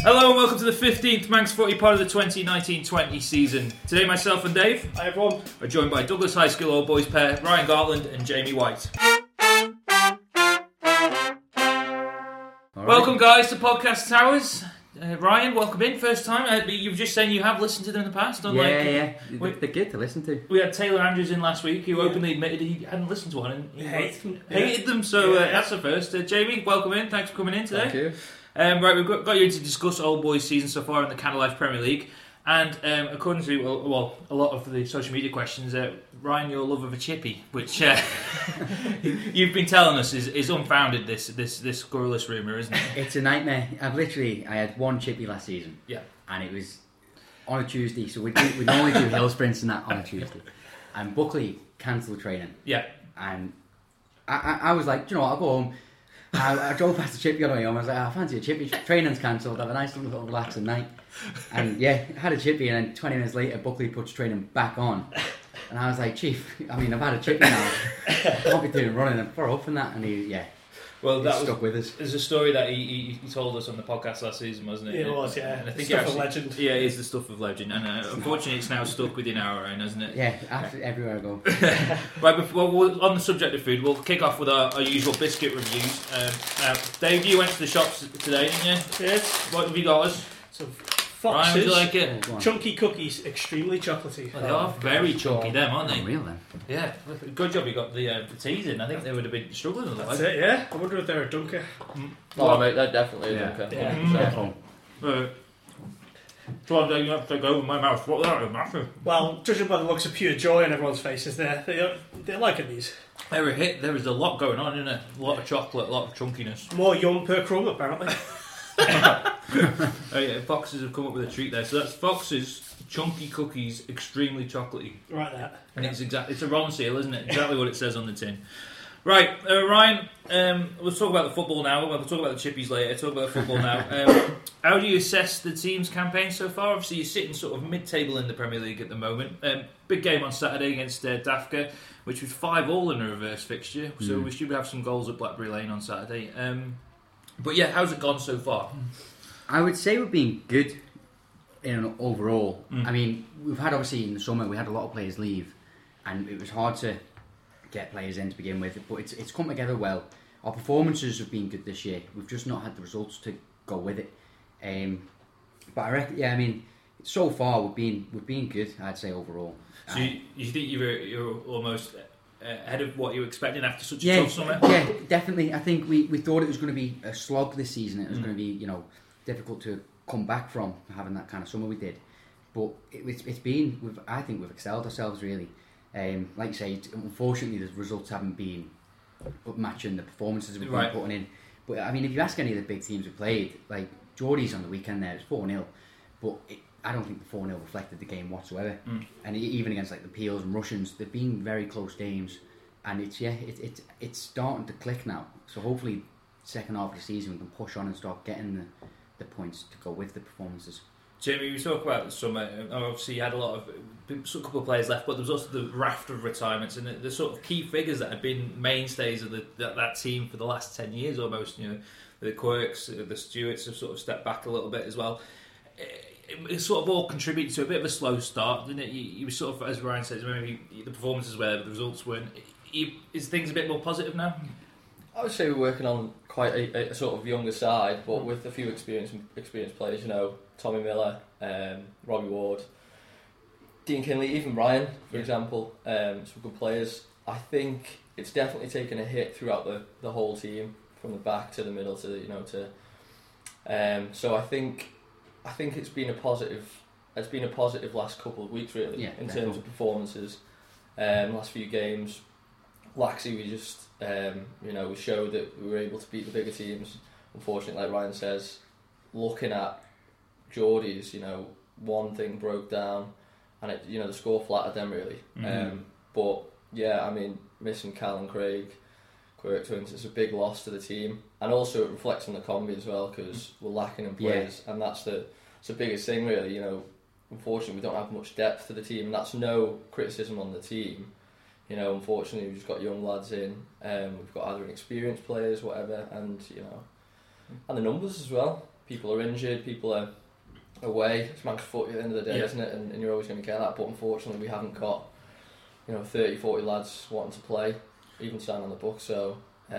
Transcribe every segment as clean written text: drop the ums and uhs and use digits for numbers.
Hello and welcome to the 15th Manx Footy part of the 2019-20 season. Today myself and Dave Hi everyone. are joined by Douglas High School Old Boys pair Ryan Gartland and Jamie White. Welcome guys to Podcast Towers. Ryan, welcome in, first time. You were just saying you have listened to them in the past. Yeah. They're good to listen to. We had Taylor Andrews in last week, who openly admitted he hadn't listened to one and he hated them, so that's the first. Jamie, welcome in, thanks for coming in today. Thank you. Right, we've got you in to discuss Old Boys season so far in the Canada Life Premier League, and according to a lot of the social media questions, Ryan, your love of a chippy, which you've been telling us is unfounded. This scurrilous rumour, isn't it? It's a nightmare. I had one chippy last season, and it was on a Tuesday. So we normally do hill sprints and that on a Tuesday, and Buckley cancelled training. Yeah, and I was like, do you know what? I'll go home. I drove past the chippy on the way home. I was like, I fancy a chippy. Training's cancelled. Have a nice little relaxing night. And had a chippy, and then 20 minutes later, Buckley puts training back on. And I was like, Chief, I've had a chippy now. I can't be doing running and far up and that. And he stuck with us. There's a story that he told us on the podcast last season, wasn't it? It was, yeah. And I think stuff of legend. Yeah, it is the stuff of legend. And unfortunately, it's now stuck within our own, hasn't it? Yeah, everywhere I go. Right, on the subject of food, we'll kick off with our usual biscuit reviews. Dave, you went to the shops today, didn't you? Yes. What have you got us? So Ryan, Foxes, would you like it? chunky cookies, extremely chocolately. Well, they are very chunky, them, aren't they? Unreal then. Yeah, good job you got the teas in. I think they would have been struggling otherwise. That's it, yeah. I wonder if they're a dunker. Oh, mate, they're definitely a dunker. Yeah. So I'm going to go with my mouth. What that is massive. Well, judging by the looks of pure joy on everyone's faces, they're liking these. They're a hit. There is a lot going on, isn't it? A lot of chocolate, a lot of chunkiness. More yum per crumb, apparently. Foxes have come up with a treat there. So that's Foxes chunky cookies, extremely chocolatey. Right there. And it's a Ron seal, isn't it? Exactly what it says on the tin. Right, Ryan, we'll talk about the football now. We'll talk about the chippies later. Talk about the football now. How do you assess the team's campaign so far? Obviously, you're sitting sort of mid-table in the Premier League at the moment. Big game on Saturday against Dafka, which was 5-5 in a reverse fixture. So we should have some goals at Blackberry Lane on Saturday. But yeah, how's it gone so far? I would say we've been good overall. We've had, obviously, in the summer, we had a lot of players leave, and it was hard to get players in to begin with, but it's come together well. Our performances have been good this year. We've just not had the results to go with it. But I reckon, so far we've been good, I'd say, overall. So you think you're almost ahead of what you were expecting after such a tough summer? Yeah, definitely. I think we thought it was going to be a slog this season. It was going to be difficult to come back from having that kind of summer we did. But I think we've excelled ourselves really. Like you say, unfortunately the results haven't been matching the performances we've been putting in. But if you ask any of the big teams we played, like Geordie's on the weekend there, it's 4-0, but I don't think the 4-0 reflected the game whatsoever. And even against like the Peels and Russians, they've been very close games, and it's starting to click now. So hopefully, second half of the season we can push on and start getting the points to go with the performances. Jamie, we talk about the summer. Obviously, you had a couple of players left, but there was also the raft of retirements and the sort of key figures that had been mainstays of that team for the last 10 years almost. The Quirks, the Stewarts have sort of stepped back a little bit as well. It sort of all contributed to a bit of a slow start, didn't it? You were sort of, as Ryan says, maybe the performances were, but the results weren't. Is things a bit more positive now? I would say we're working on quite a sort of younger side, but with a few experienced players. Tommy Miller, Robbie Ward, Dean Kinley, even Ryan, for example. Some good players. I think it's definitely taken a hit throughout the whole team, from the back to the middle to so I think it's been a positive. It's been a positive last couple of weeks really in terms of performances. Last few games, Laxey, we just we showed that we were able to beat the bigger teams. Unfortunately, like Ryan says, looking at Geordie's, one thing broke down, and the score flattered them really. But yeah, missing Cal and Craig, Quirk Twins, it's a big loss to the team, and also it reflects on the combi as well because we're lacking in players, and that's the biggest thing really. Unfortunately, we don't have much depth to the team, and that's no criticism on the team. Unfortunately, we've just got young lads in. We've got either inexperienced players, whatever, and and the numbers as well. people are injured, people are away. It's Manchester footy at the end of the day, Yeah. isn't it? And you're always going to get that. But unfortunately, we haven't got 30, 40 lads wanting to play, even sign on the book. So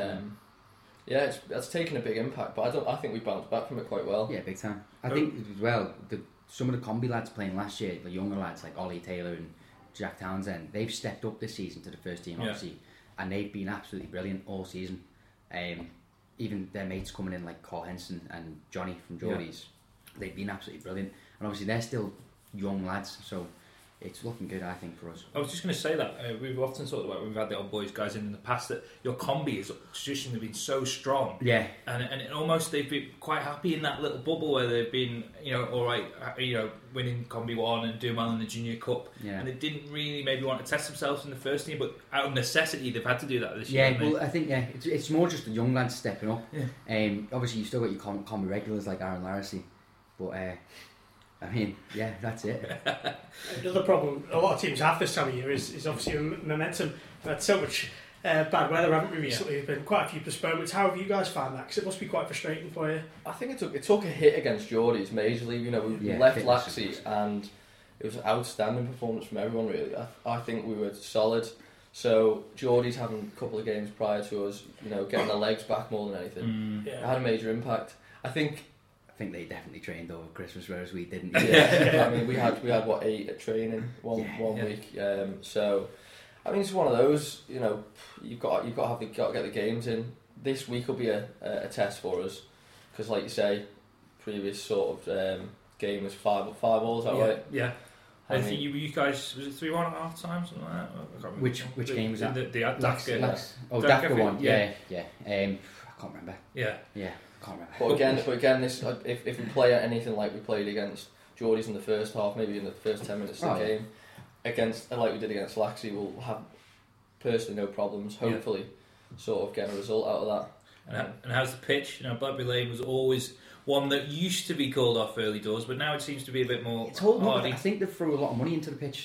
yeah, that's taken a big impact. But I think we bounced back from it quite well. Yeah, big time. I think as well, some of the combi lads playing last year, the younger lads like Ollie Taylor and Jack Townsend, they've stepped up this season to the first team, obviously, and they've been absolutely brilliant all season. Even their mates coming in like Carl Henson and Johnny from Geordies, they've been absolutely brilliant. And obviously they're still young lads, so it's looking good, I think, for us. I was just going to say that we've often talked about, we've had the old boys guys in the past, that your combi has traditionally been so strong. Yeah. And it almost they've been quite happy in that little bubble where they've been, all right, winning combi 1 and doing well in the junior cup. Yeah. And they didn't really maybe want to test themselves in the first team, but out of necessity they've had to do that this year. Yeah, well, I think it's more just the young lads stepping up. Yeah. Obviously you've still got your combi regulars like Aaron Larissy, but I mean, yeah, that's it. Another problem a lot of teams have this time of year is obviously momentum. We've had so much bad weather, haven't we, recently? There's been quite a few postponements. How have you guys found that? Because it must be quite frustrating for you. I think it took a hit against Geordies majorly. We left Laxey and it was an outstanding performance from everyone, really. I think we were solid. So Geordies having a couple of games prior to us, getting their legs back more than anything, it had a major impact. I think they definitely trained over Christmas, whereas we didn't. Yeah, I mean, we had what 8 at training one week. So, I mean, it's one of those. You've got to get the games in. This week will be a test for us because, like you say, previous sort of game was 5-5 is that right? Yeah. I think you guys, was it 3-1 at half time, something like that? I can't remember. Which game was that? The Dafka. Dafka one. Yeah. I can't remember. Yeah. Can't remember. But again, this if we play anything like we played against Geordies in the first half, maybe in the first 10 minutes of the game, against like we did against Laxey, we'll have personally no problems. Hopefully, sort of get a result out of that. And how's the pitch? Blackberry Lane was always one that used to be called off early doors, but now it seems to be a bit more. It's holding up. I think they've thrown a lot of money into the pitch,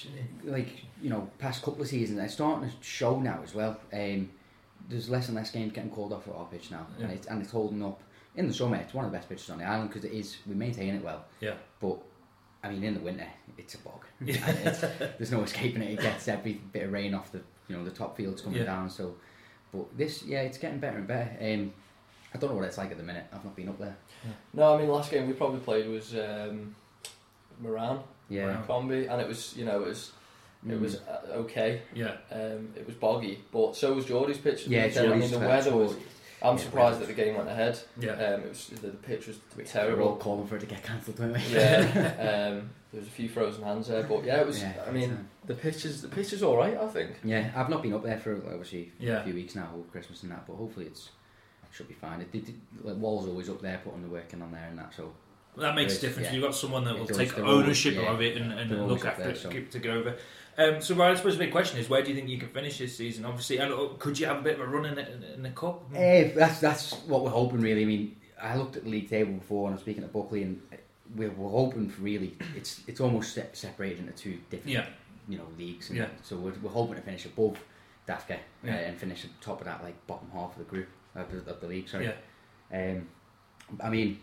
past couple of seasons. It's starting to show now as well. There's less and less games getting called off at our pitch now, and it's holding up. In the summer, it's one of the best pitches on the island because we maintain it well. Yeah. But I mean, in the winter, it's a bog. Yeah. There's no escaping it. It gets every bit of rain off the top fields coming down. So, but this, it's getting better and better. I don't know what it's like at the minute. I've not been up there. Yeah. No, I mean, last game we probably played was Moran. Yeah. Combi, and it was okay. Yeah. It was boggy, but so was Geordie's pitch. Yeah, I mean, the weather was. I'm surprised that the game went ahead. Yeah. It was the pitch was terrible. We're all calling for it to get cancelled, weren't we? Yeah. There was a few frozen hands there, but yeah, it was. I mean, the pitch is all right, I think. Yeah, I've not been up there for obviously a few weeks now, over Christmas and that, but hopefully it should be fine. Wall's always up there, putting the work in on there and that, so. That makes a difference. You've got someone that will take ownership of it and look after it, keep it to go over. So, Ryan, I suppose the big question is, where do you think you can finish this season? Obviously, and could you have a bit of a run in the cup? That's what we're hoping, really. I mean, I looked at the league table before, and I was speaking to Buckley, and we're hoping for really. It's almost separated into two different, leagues. And so we're hoping to finish above Dafka and finish at the top of that, like bottom half of the group of the league. Sorry. Yeah. I mean.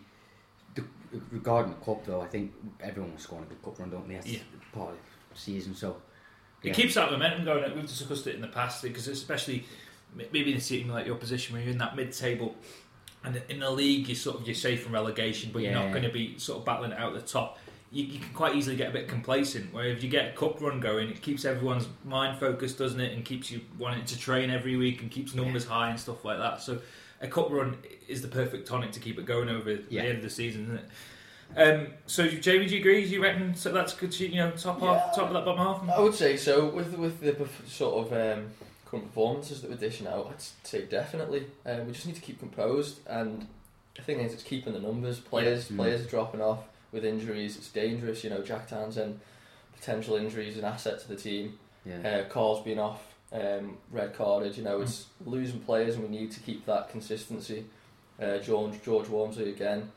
Regarding the cup, though, I think everyone was scoring a good cup run, don't they? That's part of the season, so it keeps that momentum going. We've discussed it in the past because, especially maybe in a team like your position, where you're in that mid-table, and in the league you're safe from relegation, but you're not going to be sort of battling it out at the top. You can quite easily get a bit complacent. Where if you get a cup run going, it keeps everyone's mind focused, doesn't it? And keeps you wanting to train every week and keeps numbers high and stuff like that. So a cup run is the perfect tonic to keep it going over the end of the season, isn't it? So, Jamie, do you agree? Do you reckon that's good? Top of that bottom half. I would say so. With the sort of current performances that we're dishing out, I'd say definitely. We just need to keep composed, and the thing is, it's keeping the numbers. Players are dropping off with injuries. It's dangerous. Jack Townsend, potential injuries, an asset to the team. Carl's been off. Red carded, it's losing players, and we need to keep that consistency. George Wormsley again,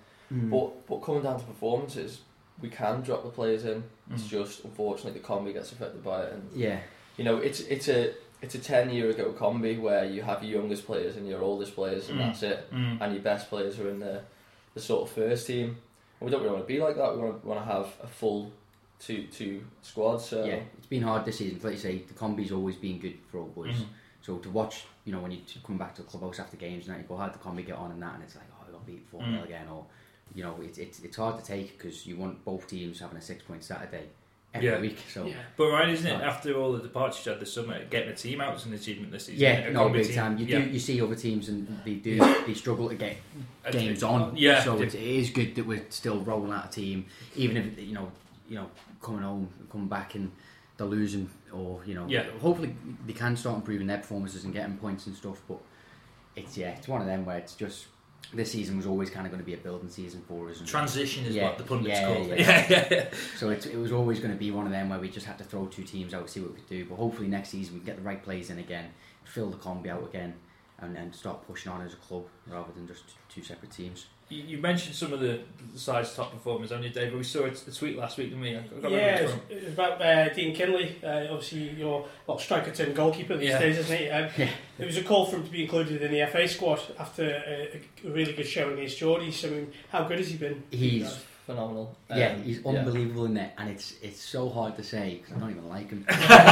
but coming down to performances, we can drop the players in. It's just unfortunately the combi gets affected by it, and it's a 10-year ago combi where you have your youngest players and your oldest players, and that's it, and your best players are in the the sort of first team. And we don't really want to be like that. We want to have a full two squads. So yeah, it's been hard this season. Like you say, the combi's always been good for all boys. So to watch, when you come back to the clubhouse after games and that, you go, how'd the combi get on and that, and it's like, oh, I got beat 4-0 again, or it's hard to take because you want both teams having a 6-point Saturday every week. So, but Ryan, isn't it, after all the departures you had this summer, getting a team out is an achievement this season? Yeah, no, big time. You see other teams and they struggle to get games on. Yeah, so it is good that we're still rolling out a team, even if coming home, coming back and they're losing, or hopefully they can start improving their performances and getting points and stuff. But it's one of them where it's just. This season was always kind of going to be a building season for us. Transition is what the pundits call it. Yeah. So it was always going to be one of them where we just had to throw two teams out, see what we could do. But hopefully next season we can get the right players in again, fill the combi out again, and then start pushing on as a club rather than just two separate teams. You mentioned some of the side's top performers, haven't you, Dave? We saw a tweet last week, didn't we? It was about Dean Kinley, obviously your striker turned goalkeeper these days, isn't he? It was a call for him to be included in the FA squad after a really good showing against Geordie. So, I mean, how good has he been? He's phenomenal. He's unbelievable in there, and it's so hard to say because I don't even like him.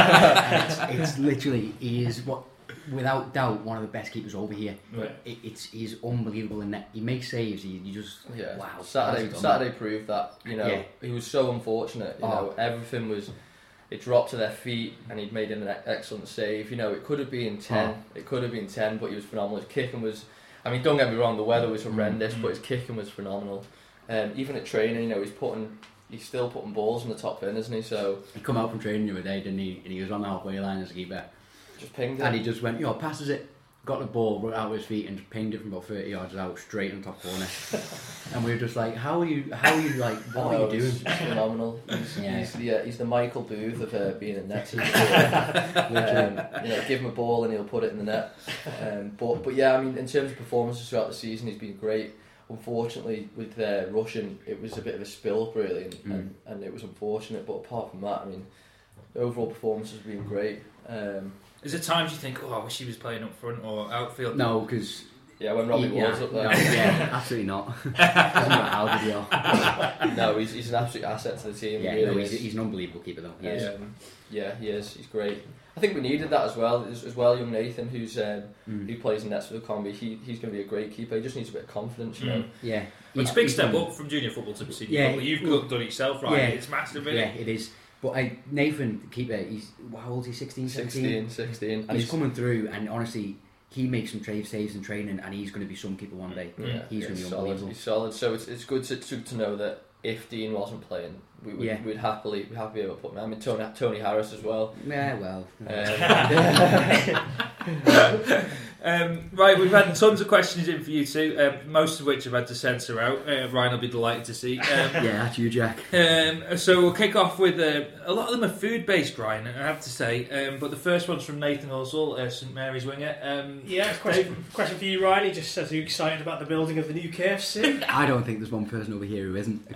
it's literally, he is without doubt one of the best keepers over here. Right. He's unbelievable in that. He makes saves. You just wow. Saturday proved that. He was so unfortunate. Everything was. It dropped to their feet, and he'd made an excellent save. It could have been 10. It could have been 10, but he was phenomenal. His kicking was. I mean, don't get me wrong. The weather was horrendous, but his kicking was phenomenal. Even at training, he's still putting balls in the top bin, isn't he? So he come out from training the other day, didn't he? And he was on the halfway line as a keeper. Just pinged it. And he just went, passes it, got the ball, brought it out with his feet and just pinged it from about 30 yards out, straight in the top corner. And we were just like, how are you like, what are you doing? It's phenomenal. He's the Michael Booth of being a net. Give him a ball and he'll put it in the net. But yeah, I mean, in terms of performances throughout the season, he's been great. Unfortunately, with Russian, it was a bit of a spill up really, and it was unfortunate. But apart from that, I mean, the overall performance has been great. Is there times you think, I wish he was playing up front or outfield? No, because when Robbie Ward's up there, absolutely not. Doesn't matter how good you are. No, he's an absolute asset to the team. Yeah, he's an unbelievable keeper though. He is. He's great. I think we needed that as well. Young Nathan, who plays in nets for the combi, he's going to be a great keeper. He just needs a bit of confidence, Yeah, it's a big step up from junior football to senior football. You've done it yourself, right? Yeah, it's massive, really. Yeah, it is. But Nathan, the keeper, how old is he? 16, 17? 16. And he's coming through, and honestly, he makes some saves in training, and he's going to be some keeper one day. Yeah, he's going to be solid. unbelievable. He's solid. So it's good to know that if Dean wasn't playing, we'd happily be able to put him. I mean, Tony Harris as well. Yeah, well. Right, we've had tons of questions in for you too, most of which I've had to censor out. Ryan will be delighted to see. Yeah, that's you, Jack. So we'll kick off with a lot of them are food-based, Ryan, I have to say. But the first one's from Nathan Hussle, St Mary's winger. Question for you, Ryan. He just says, are you excited about the building of the new KFC? I don't think there's one person over here who isn't.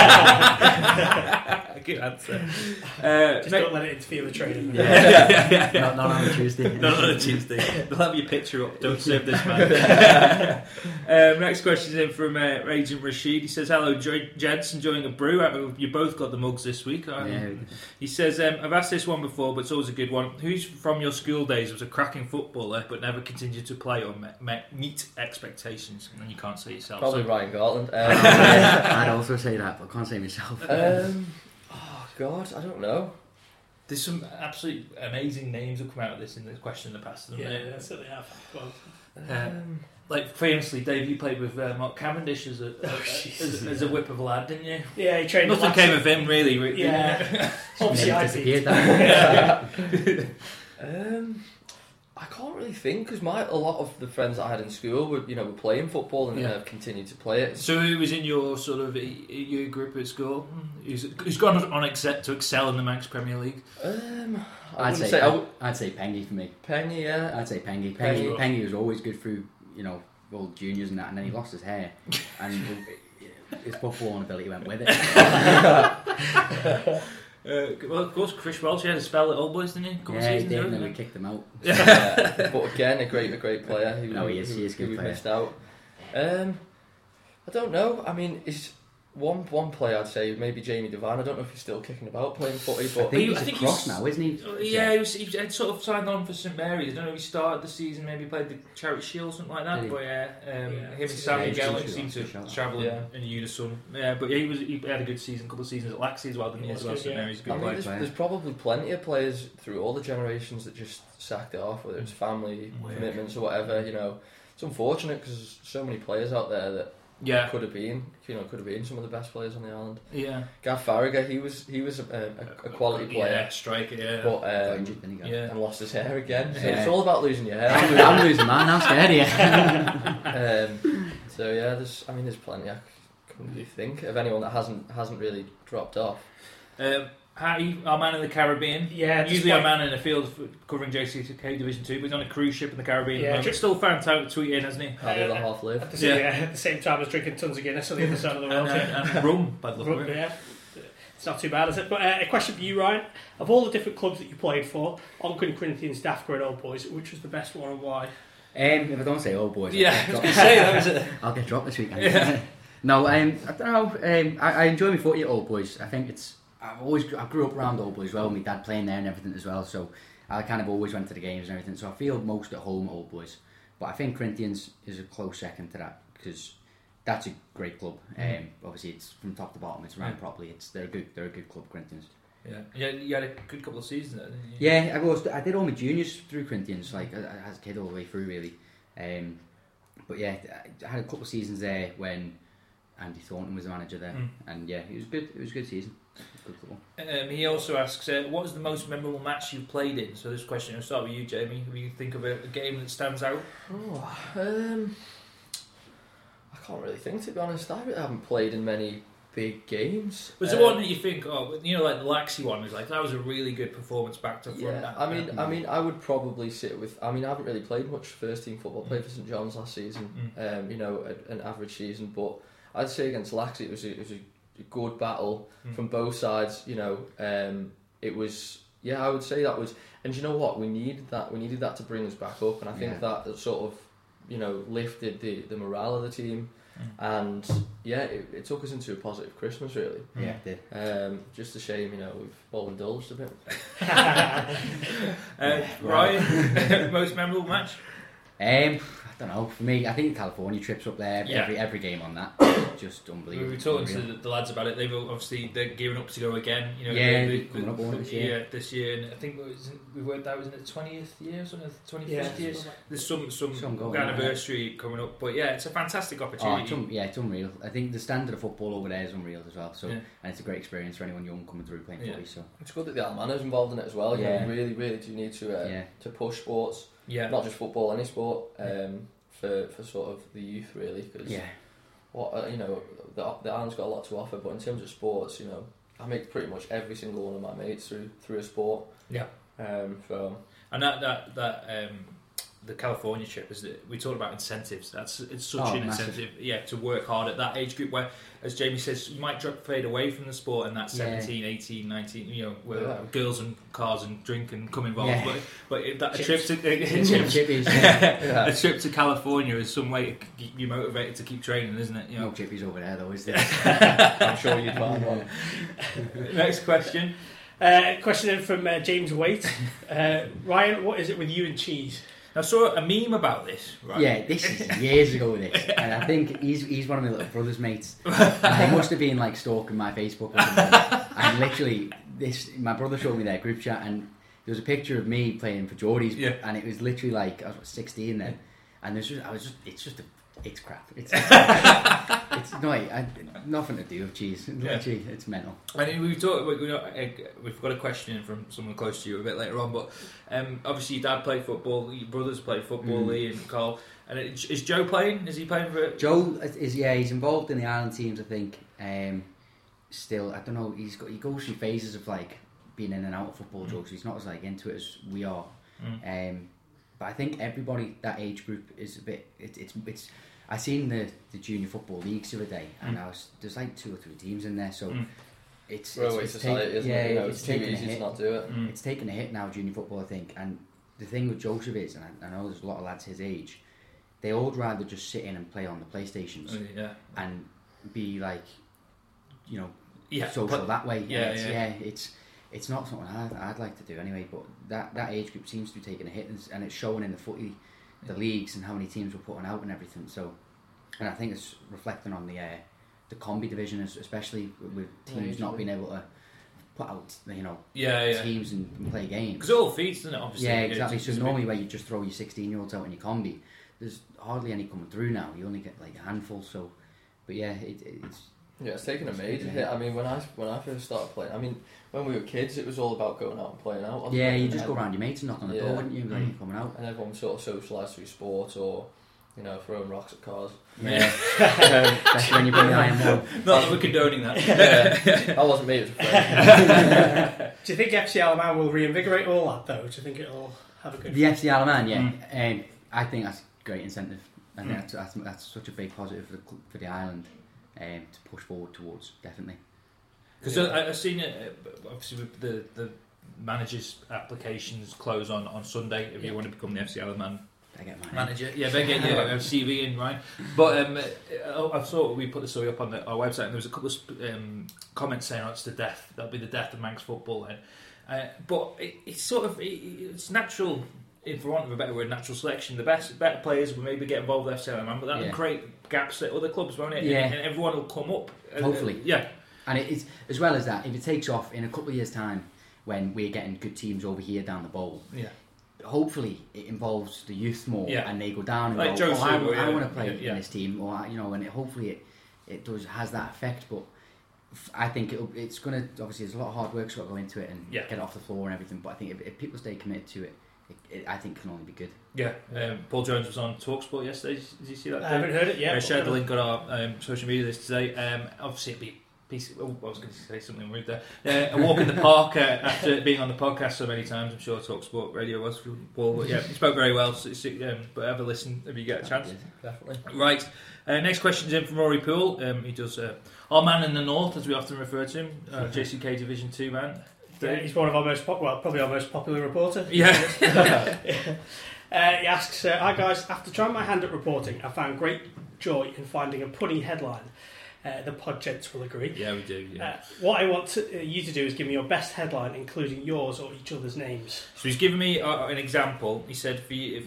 Good answer. Just don't let it interfere with training. Not on a Tuesday. Not on a Tuesday. They'll have your picture up. Don't serve this man. Next question is in from Agent Rashid. He says, hello, gents, enjoying a brew. You both got the mugs this week. He says, I've asked this one before, but it's always a good one. Who's from your school days was a cracking footballer but never continued to play or meet expectations? And you can't say yourself. Probably Ryan Garland. I'd also say that, but I can't say myself. God, I don't know. There's some absolutely amazing names that come out of this in the question in the past. That's what they have. Like famously, Dave, you played with Mark Cavendish as a whip of a lad, didn't you? Yeah, he trained. Nothing came of him really. Yeah, obviously I disappeared that. I can't really think because a lot of the friends I had in school were playing football and have continued to play it. So who was in your sort of your group at school? Who's gone on to excel in the Manx Premier League? I'd say Pengy for me. Pengy, yeah. I'd say Pengy. Pengy was always good through all juniors and that, and then he lost his hair, and his football ability went with it. Well, of course, Chris Welch had a spell at Old Boys, didn't he? He did, and then we kicked him out. But again, a great player. He is a good player. Missed out. I don't know. I mean, is one player I'd say maybe Jamie Devine. I don't know if he's still kicking about playing footy, but I think he's now, isn't he? Yeah, he had sort of signed on for St Mary's. I don't know if he started the season, maybe played the Charity Shield or something like that. But him and Sammy Gelling seemed to travel in unison. Yeah, but he had a good season, a couple of seasons at Laxey as well, didn't he? As well, St Mary's, good player. There's probably plenty of players through all the generations that just sacked it off, whether it's family commitments or whatever. It's unfortunate because so many players out there that. Yeah, could have been some of the best players on the island. Yeah, Gav Farragher, he was a quality player, striker. But and lost his hair again. So it's all about losing your hair. I'm losing mine. I'm scared of you. So there's plenty. I couldn't really think of anyone that hasn't really dropped off. Harry, our man in the Caribbean. Yeah, usually our man in the field covering JCK Division 2, but he's on a cruise ship in the Caribbean. Yeah, still found time to tweet in, hasn't he? How the other half live. At the same time as drinking tons of Guinness on the other side of the world. and rum, by the look of it. Yeah. It's not too bad, is it? But a question for you, Ryan. Of all the different clubs that you played for, Onchan, Corinthians, Daftker and Old Boys, which was the best one and why? If I don't say Old Boys, I was going to say that was it. I'll get dropped this weekend. Yeah. No, I don't know. I enjoy my footy at Old Boys. I think I grew up around Old Boys as well, my dad playing there and everything as well, so I kind of always went to the games and everything, so I feel most at home at Old Boys. But I think Corinthians is a close second to that, because that's a great club. Obviously it's from top to bottom, it's run properly, they're a good club, Corinthians. Yeah, you had a good couple of seasons there, didn't you? Yeah, I did all my juniors through Corinthians, like as a kid all the way through really. But yeah, I had a couple of seasons there when Andy Thornton was the manager there, and yeah, it was good. It was a good season. He also asks, what was the most memorable match you've played in? So this question, I'll start with you, Jamie. If you think of a game that stands out. I can't really think, to be honest. I haven't played in many big games. Was there one that you think, like the Laxey one, was like, that was a really good performance back to front? Yeah, I would probably sit with. I haven't really played much first team football. Played for St John's last season. An average season, but I'd say against Laxey it was a good battle from both sides. It was. I would say that was. And you know what? We needed that to bring us back up, and I think that sort of lifted the morale of the team. And it took us into a positive Christmas, really. Yeah, it did. Just a shame, we've all indulged a bit. Ryan, most memorable match? I don't know. For me, I think California trips up there. Every game on that, just unbelievable. We were talking to the lads about it. They're gearing up to go again. Coming up this year. Yeah, this year, and I think we worked out, was in the 20th year or something, 25th year. There's some anniversary coming up, but it's a fantastic opportunity. It's unreal. I think the standard of football over there is unreal as well. So, and it's a great experience for anyone young coming through playing footy. So it's good that the Almana's involved in it as well. You really, really do need to push sports. Yeah, not just football, any sport. For sort of the youth, really, because the island's got a lot to offer. But in terms of sports, I make pretty much every single one of my mates through a sport. Yeah. And that the California trip, is that we talk about incentives. It's such an incentive, to work hard at that age group where, as Jamie says, you might fade away from the sport and that 17, 18, 19, where girls and cars and drink and come involved. Yeah. But a trip to California is some way to keep you motivated to keep training, isn't it? No chippies over there though, is there? I'm sure you'd find one. Next question. Question from James Waite. Ryan, what is it with you and cheese? I saw a meme about this, right? Yeah, this is years ago, this. And I think he's one of my little brother's mates. And they must have been like stalking my Facebook or something. And literally, my brother showed me their group chat, and there was a picture of me playing for Geordies, and it was literally like, I was 16 then. And it's crap. It's nothing to do with cheese. Literally, it's mental. I mean, we've got a question in from someone close to you a bit later on, but obviously your dad played football, your brothers played football, Lee and Carl. And is Joe playing? Is he playing for it? Joe is, he's involved in the Ireland teams, I think. Still, I don't know. He goes through phases of like being in and out of football. Joe, so he's not as like into it as we are. But I think everybody that age group is a bit. It's. I seen the junior football leagues the other day, and there's like 2 or 3 teams in there. So it's society, isn't it? It's taking a hit. To not do it. It's taking a hit now, junior football, I think. And the thing with Joseph is, and I know there's a lot of lads his age, they all would rather just sit in and play on the PlayStations and be like, you know, social that way. It's not something I'd like to do anyway. But that age group seems to be taking a hit, and it's showing in the footy, the leagues, and how many teams we're putting out and everything. So, and I think it's reflecting on the combi division, especially with teams not being able to put out, you know, teams and play games. Because it all feeds, doesn't it? Obviously. Yeah, exactly. So normally where you just throw your 16-year-olds out in your combi, there's hardly any coming through now. You only get like a handful. So, but yeah, it's taken a major hit. I mean, when I first started playing, I mean, when we were kids, it was all about going out and playing out. Yeah, you just go around your mates and knock on the door, wouldn't you? Like, you're coming out. And everyone was sort of socialised through sport or, you know, throwing rocks at cars. Yeah. Especially when you bring the IM1. Not that we're condoning that. That wasn't me, it was a friend. Do you think FC Alaman will reinvigorate all that, though? Do you think it'll have a good... The FC Alaman, I think that's a great incentive. I think that's such a big positive for the island to push forward towards, definitely. Because I've seen it, obviously, with the managers' applications close on Sunday if you want to become the FC Alaman manager. Yeah, better get your CV in, right? But I thought we put the story up on our website, and there was a couple of comments saying, it's the death, that'll be the death of Manx football. But it's natural, for want of a better word, natural selection. The better players will maybe get involved with FC Alaman, but that will create gaps at other clubs, won't it? Yeah. And everyone will come up. Hopefully. Yeah. And it is, as well as that, if it takes off in a couple of years' time, when we're getting good teams over here down the bowl, hopefully it involves the youth more, and they go down and like go, I want to play in this team, or you know, and hopefully it has that effect. But I think it's going to, obviously there's a lot of hard work that's got to go into it and get it off the floor and everything. But I think if people stay committed to it, I think can only be good. Yeah, Paul Jones was on TalkSport yesterday. Did you see that? I haven't heard it yet. I shared the link on our social media list today. Obviously, it'd be I was going to say something rude there. A walk in the park after being on the podcast so many times. I'm sure TalkSport Radio was for Paul. But he spoke very well. So but have a listen if you get a chance. Definitely. Right. Next question's in from Rory Poole. He does our man in the north, as we often refer to him, JCK Division 2 man. Yeah, he's one of our probably our most popular reporter. Yeah. He asks, hi guys, after trying my hand at reporting, I found great joy in finding a punny headline. The Podgents will agree. Yeah, we do. Yeah. What I want you to do is give me your best headline, including yours or each other's names. So he's given me an example. He said,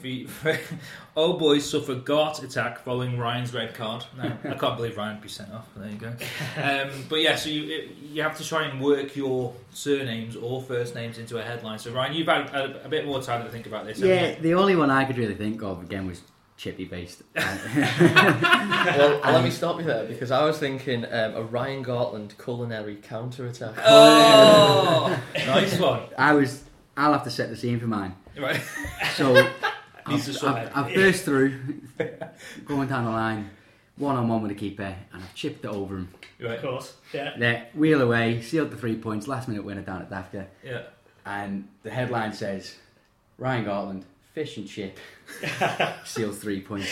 "Old boys suffer Gart attack following Ryan's red card." Now, I can't believe Ryan would be sent off. There you go. But yeah, so you have to try and work your surnames or first names into a headline. So Ryan, you've had a bit more time to think about this. Yeah, the only one I could really think of again was Chippy based. Well, let me stop you there because I was thinking a Ryan Gartland culinary counter attack. Oh, nice one. I'll have to set the scene for mine. Right. So I've burst through, going down the line, 1-on-1 with the keeper, and I've chipped it over him. Right. Of course, yeah. There, wheel away, sealed the 3 points, last minute winner down at Dafka. Yeah. And the headline says, Ryan Gartland, fish and chip, seals 3 points.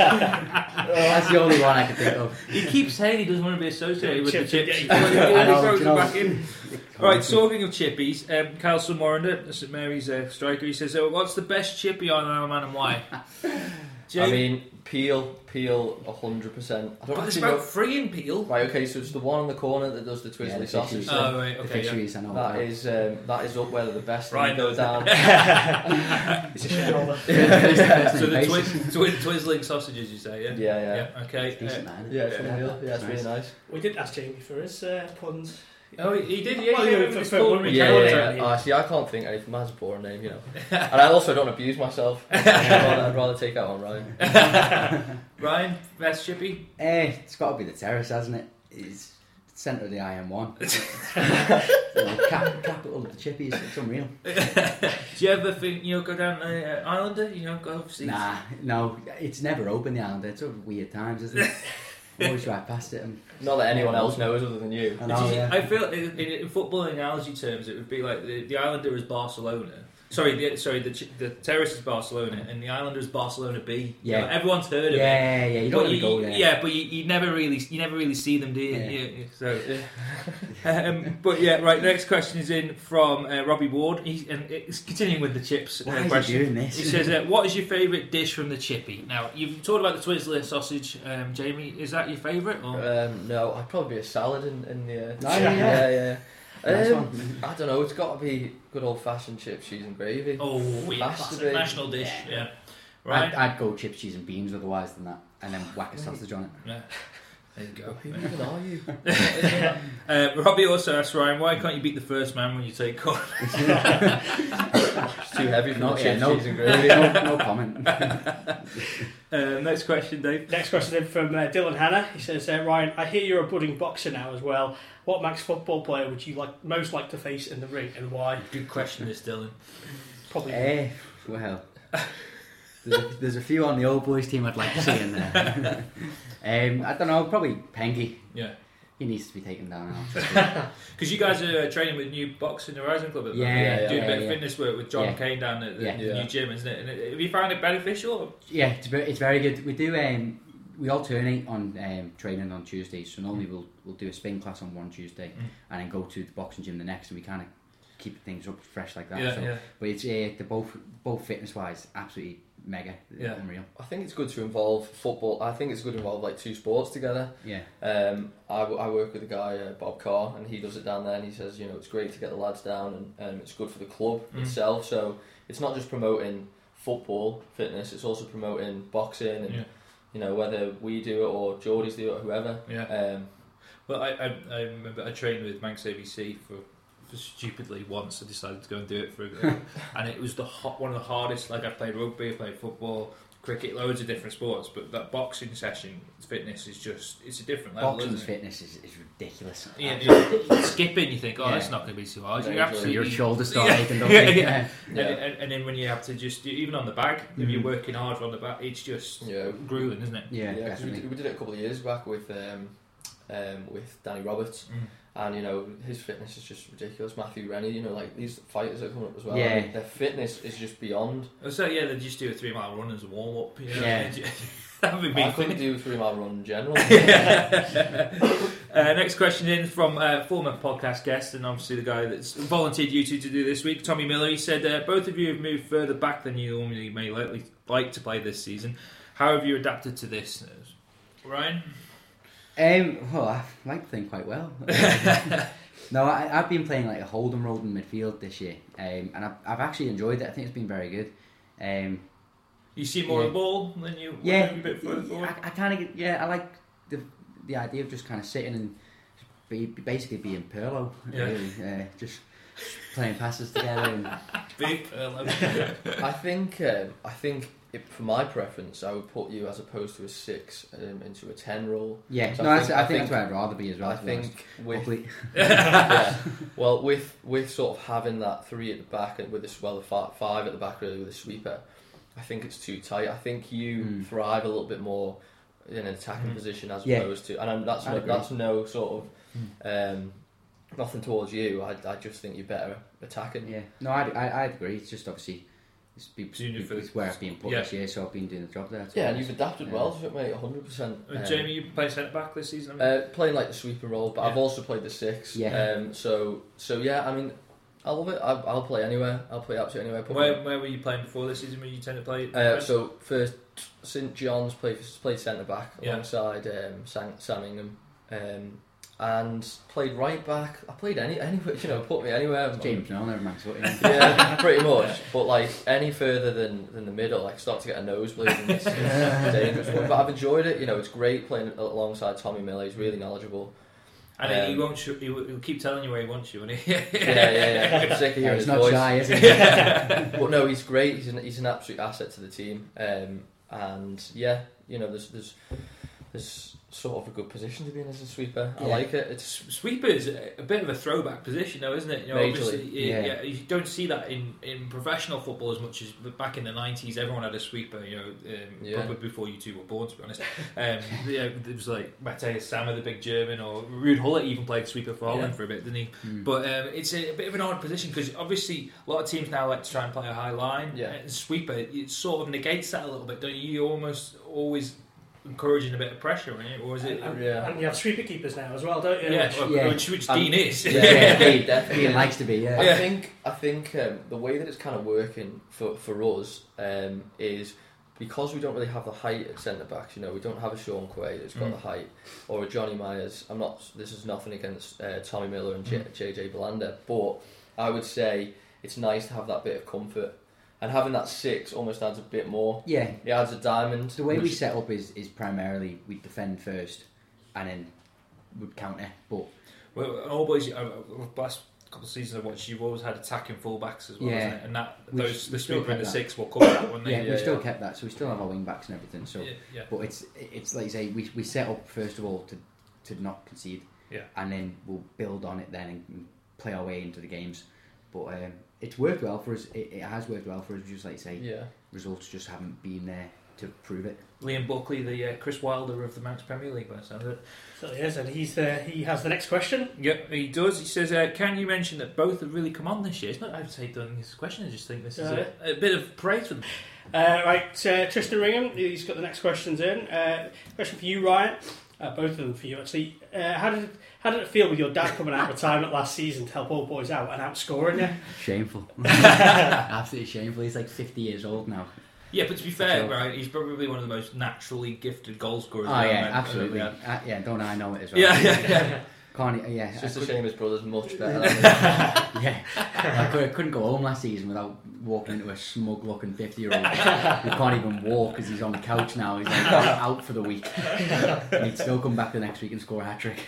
That's the only one I can think of. He keeps saying he doesn't want to be associated with the chips. He know, throws them back in. Right, talking of chippies, Kyle Sunmorinder, St Mary's striker, he says, what's the best chippy on Alaman and why? I mean, Peel 100%. But it's about freeing Peel. Right, okay, so it's the one on the corner that does the Twizzly sausage. Oh, right, okay. The fisheries, I know. That is up where the best Right, go down. He's a shareholder. So the Twizzling sausages, you say, yeah? Yeah. Okay. It's decent, man. Yeah, it's unreal. Yeah, it's really nice. We did ask Jamie for his puns. Oh, he did, yeah. Well, He yeah, gave him his for full one week. Yeah. See, I can't think anything. Mine's a boring name, you know. And I also don't abuse myself. I'd rather take out on Ryan. Ryan, best chippy? It's got to be the terrace, hasn't it? It's the centre of the IM1. Capital of the chippies. It's unreal. Do you ever think go down the Islander? Go overseas? Nah, no. It's never open, the Islander. It's sort of weird times, isn't it? Always drive past it. Not that anyone else knows other than you. I know, yeah. I feel in football analogy terms, it would be like the Islander is Barcelona, The Terrace is Barcelona and the Islanders Barcelona B. Yeah, you know, everyone's heard of it. Yeah. You don't really go there. Yeah, but you never really see them, do you? Yeah. So, but yeah, right. Next question is in from Robbie Ward. It's continuing with the chips. Why is question. he doing this? He says, "What is your favourite dish from the Chippy?" Now, you've talked about the Twizzler sausage, Jamie. Is that your favourite? No, I'd probably be a salad in the. Yeah. Nice I don't know. It's got to be good old fashioned chips, cheese and gravy. Oh, yeah, classic national dish. Yeah, right. I'd go chips, cheese and beans otherwise than that, and then whack a sausage on it. Yeah. There you go. Who even are you? Robbie also asked Ryan, why can't you beat the first man when you take corner? It's too heavy for chips, cheese and gravy. No comment. Next question, Dave. Next question from Dylan Hanna. He says, Ryan, I hear you're a budding boxer now as well. What max football player would you most like to face in the ring and why? Good question, this Dylan. Probably. Well, there's a few on the old boys team I'd like to see in there. I don't know, probably Pengy. Yeah. He needs to be taken down now. Because you guys are training with New Boxing Horizon Club at the moment. Doing a bit of fitness work with John Kane down at the new gym, isn't it? And have you found it beneficial? Yeah, it's very good. We do. We alternate on training on Tuesdays. So normally we'll do a spin class on one Tuesday and then go to the boxing gym the next, and we kind of keep things up fresh like that. But it's they're both fitness wise absolutely mega, unreal. I think it's good to involve football. I think it's good to involve like two sports together. Yeah. I work with a guy, Bob Carr, and he does it down there, and he says, it's great to get the lads down, and it's good for the club itself. So it's not just promoting football fitness; it's also promoting boxing, and whether we do it or Geordie's do it or whoever. Yeah. Well, I remember I trained with Manx ABC for stupidly once. I decided to go and do it and it was one of the hardest. Like, I've played rugby, I've played football, cricket, loads of different sports, but that boxing session fitness is it's a different level. Boxing's fitness is ridiculous. Skipping, you think, that's not going to be too hard. Your shoulders start aching, don't they? And then when you have to just even on the bag, if you're working hard on the bag, it's just grueling, isn't it? Yeah, we did it a couple of years back with Danny Roberts. And his fitness is just ridiculous. Matthew Rennie, like these fighters that are coming up as well. Yeah. I mean, their fitness is just beyond. So they just do a 3-mile run as a warm up. Yeah. That would be I couldn't do a 3-mile run in general. Next question in from former podcast guest and obviously the guy that's volunteered you two to do this week, Tommy Miller. He said, both of you have moved further back than you normally may like to play this season. How have you adapted to this, Ryan? Well, I like to think quite well. No, I've been playing like a hold'em role in midfield this year, and I've actually enjoyed it. I think it's been very good. You see more of the ball than you move a bit further forward? I kind of I like the idea of just kind of sitting and basically being Pirlo, really, just playing passes together. And big Pirlo. I think for my preference, I would put you as opposed to a 6 into a 10 role. Yeah, so no, I think that's where I'd rather be as well. I think with sort of having that 3 at the back and with the 5 at the back really with a sweeper, I think it's too tight. I think you thrive a little bit more in an attacking position as opposed to, and that's no sort of nothing towards you. I just think you're better attacking. Yeah, no, I'd agree. It's just obviously. It's where I've been put this year, so I've been doing the job there. Yeah, and you've adapted well to it, mate, 100%. Jamie, you playing centre back this season? Playing like the sweeper role, but I've also played the 6. Yeah. So yeah, I mean, I love it. I'll play anywhere. I'll play absolutely anywhere. Where were you playing before this season? Were you tend to play? So first, St John's played centre back alongside Sam Ingham. And played right back. I played anywhere, put me anywhere. James Milner, Max Whitty. Yeah, pretty much. But like any further than the middle, like start to get a nosebleed. And it's dangerous. But I've enjoyed it. It's great playing alongside Tommy Miller. He's really knowledgeable. And he won't. He'll keep telling you where he wants you, won't he? Yeah. I'm sick of hearing his not voice. Shy, is he? But no, he's great. He's an absolute asset to the team. And yeah, there's sort of a good position to be in as a sweeper. I Yeah. like it. It's Sweeper is a bit of a throwback position, though, isn't it? You know, Majorly. obviously, Yeah. you don't see that in professional football as much as back in the 90s. Everyone had a sweeper. You know, probably before you two were born, to be honest. There was like Matthias Sammer, the big German, or Ruud Gullit even played sweeper for Holland for a bit, didn't he? But it's a bit of an odd position because obviously a lot of teams now like to try and play a high line. Yeah. And sweeper, it sort of negates that a little bit, don't you? You almost always encouraging a bit of pressure, right? Or is it? And you have sweeper keepers now as well, don't you? Yeah, which Dean is. definitely. Dean likes to be, yeah. I think the way that it's kind of working for us is because we don't really have the height at centre backs. You know, we don't have a Sean Quay that's got the height, or a Johnny Myers. This is nothing against Tommy Miller and JJ Belander, but I would say it's nice to have that bit of comfort. And having that 6 almost adds a bit more. Yeah. It adds a diamond. The way we set up is primarily we defend first and then would counter. But well, always last couple of seasons I watched, you've always had attacking fullbacks as well, Yeah. isn't it? And that We the still sweeper and the kept 6 will cover that, won't yeah, they? we still kept that, so we still have our wing backs and everything. So, Yeah. but it's like you say, we set up first of all to not concede, and then we'll build on it then and play our way into the games. But it's worked well for us. It has worked well for us. Just like you say, results just haven't been there to prove it. Liam Buckley, the Chris Wilder of the Manx Premier League, by the sound of it. So yes, and he has the next question. Yep, he does. He says, "Can you mention that both have really come on this year?" It's not. I'd say done this question. I just think this is a bit of praise for them. Right, Tristan Ringham, he's got the next questions in. Question for you, Ryan. Both of them for you, actually. How did it feel with your dad coming out of retirement last season to help old boys out and outscoring you? Shameful. Absolutely shameful. He's like 50 years old now. Yeah, but to be fair, right, he's probably one of the most naturally gifted goal scorers. Oh yeah, absolutely. Don't I know it as well? Yeah. It's just a shame his brother's much better. Yeah, I couldn't go home last season without walking into a smug-looking 50-year-old who can't even walk because he's on the couch now. He's like out for the week, and he'd still come back the next week and score a hat-trick.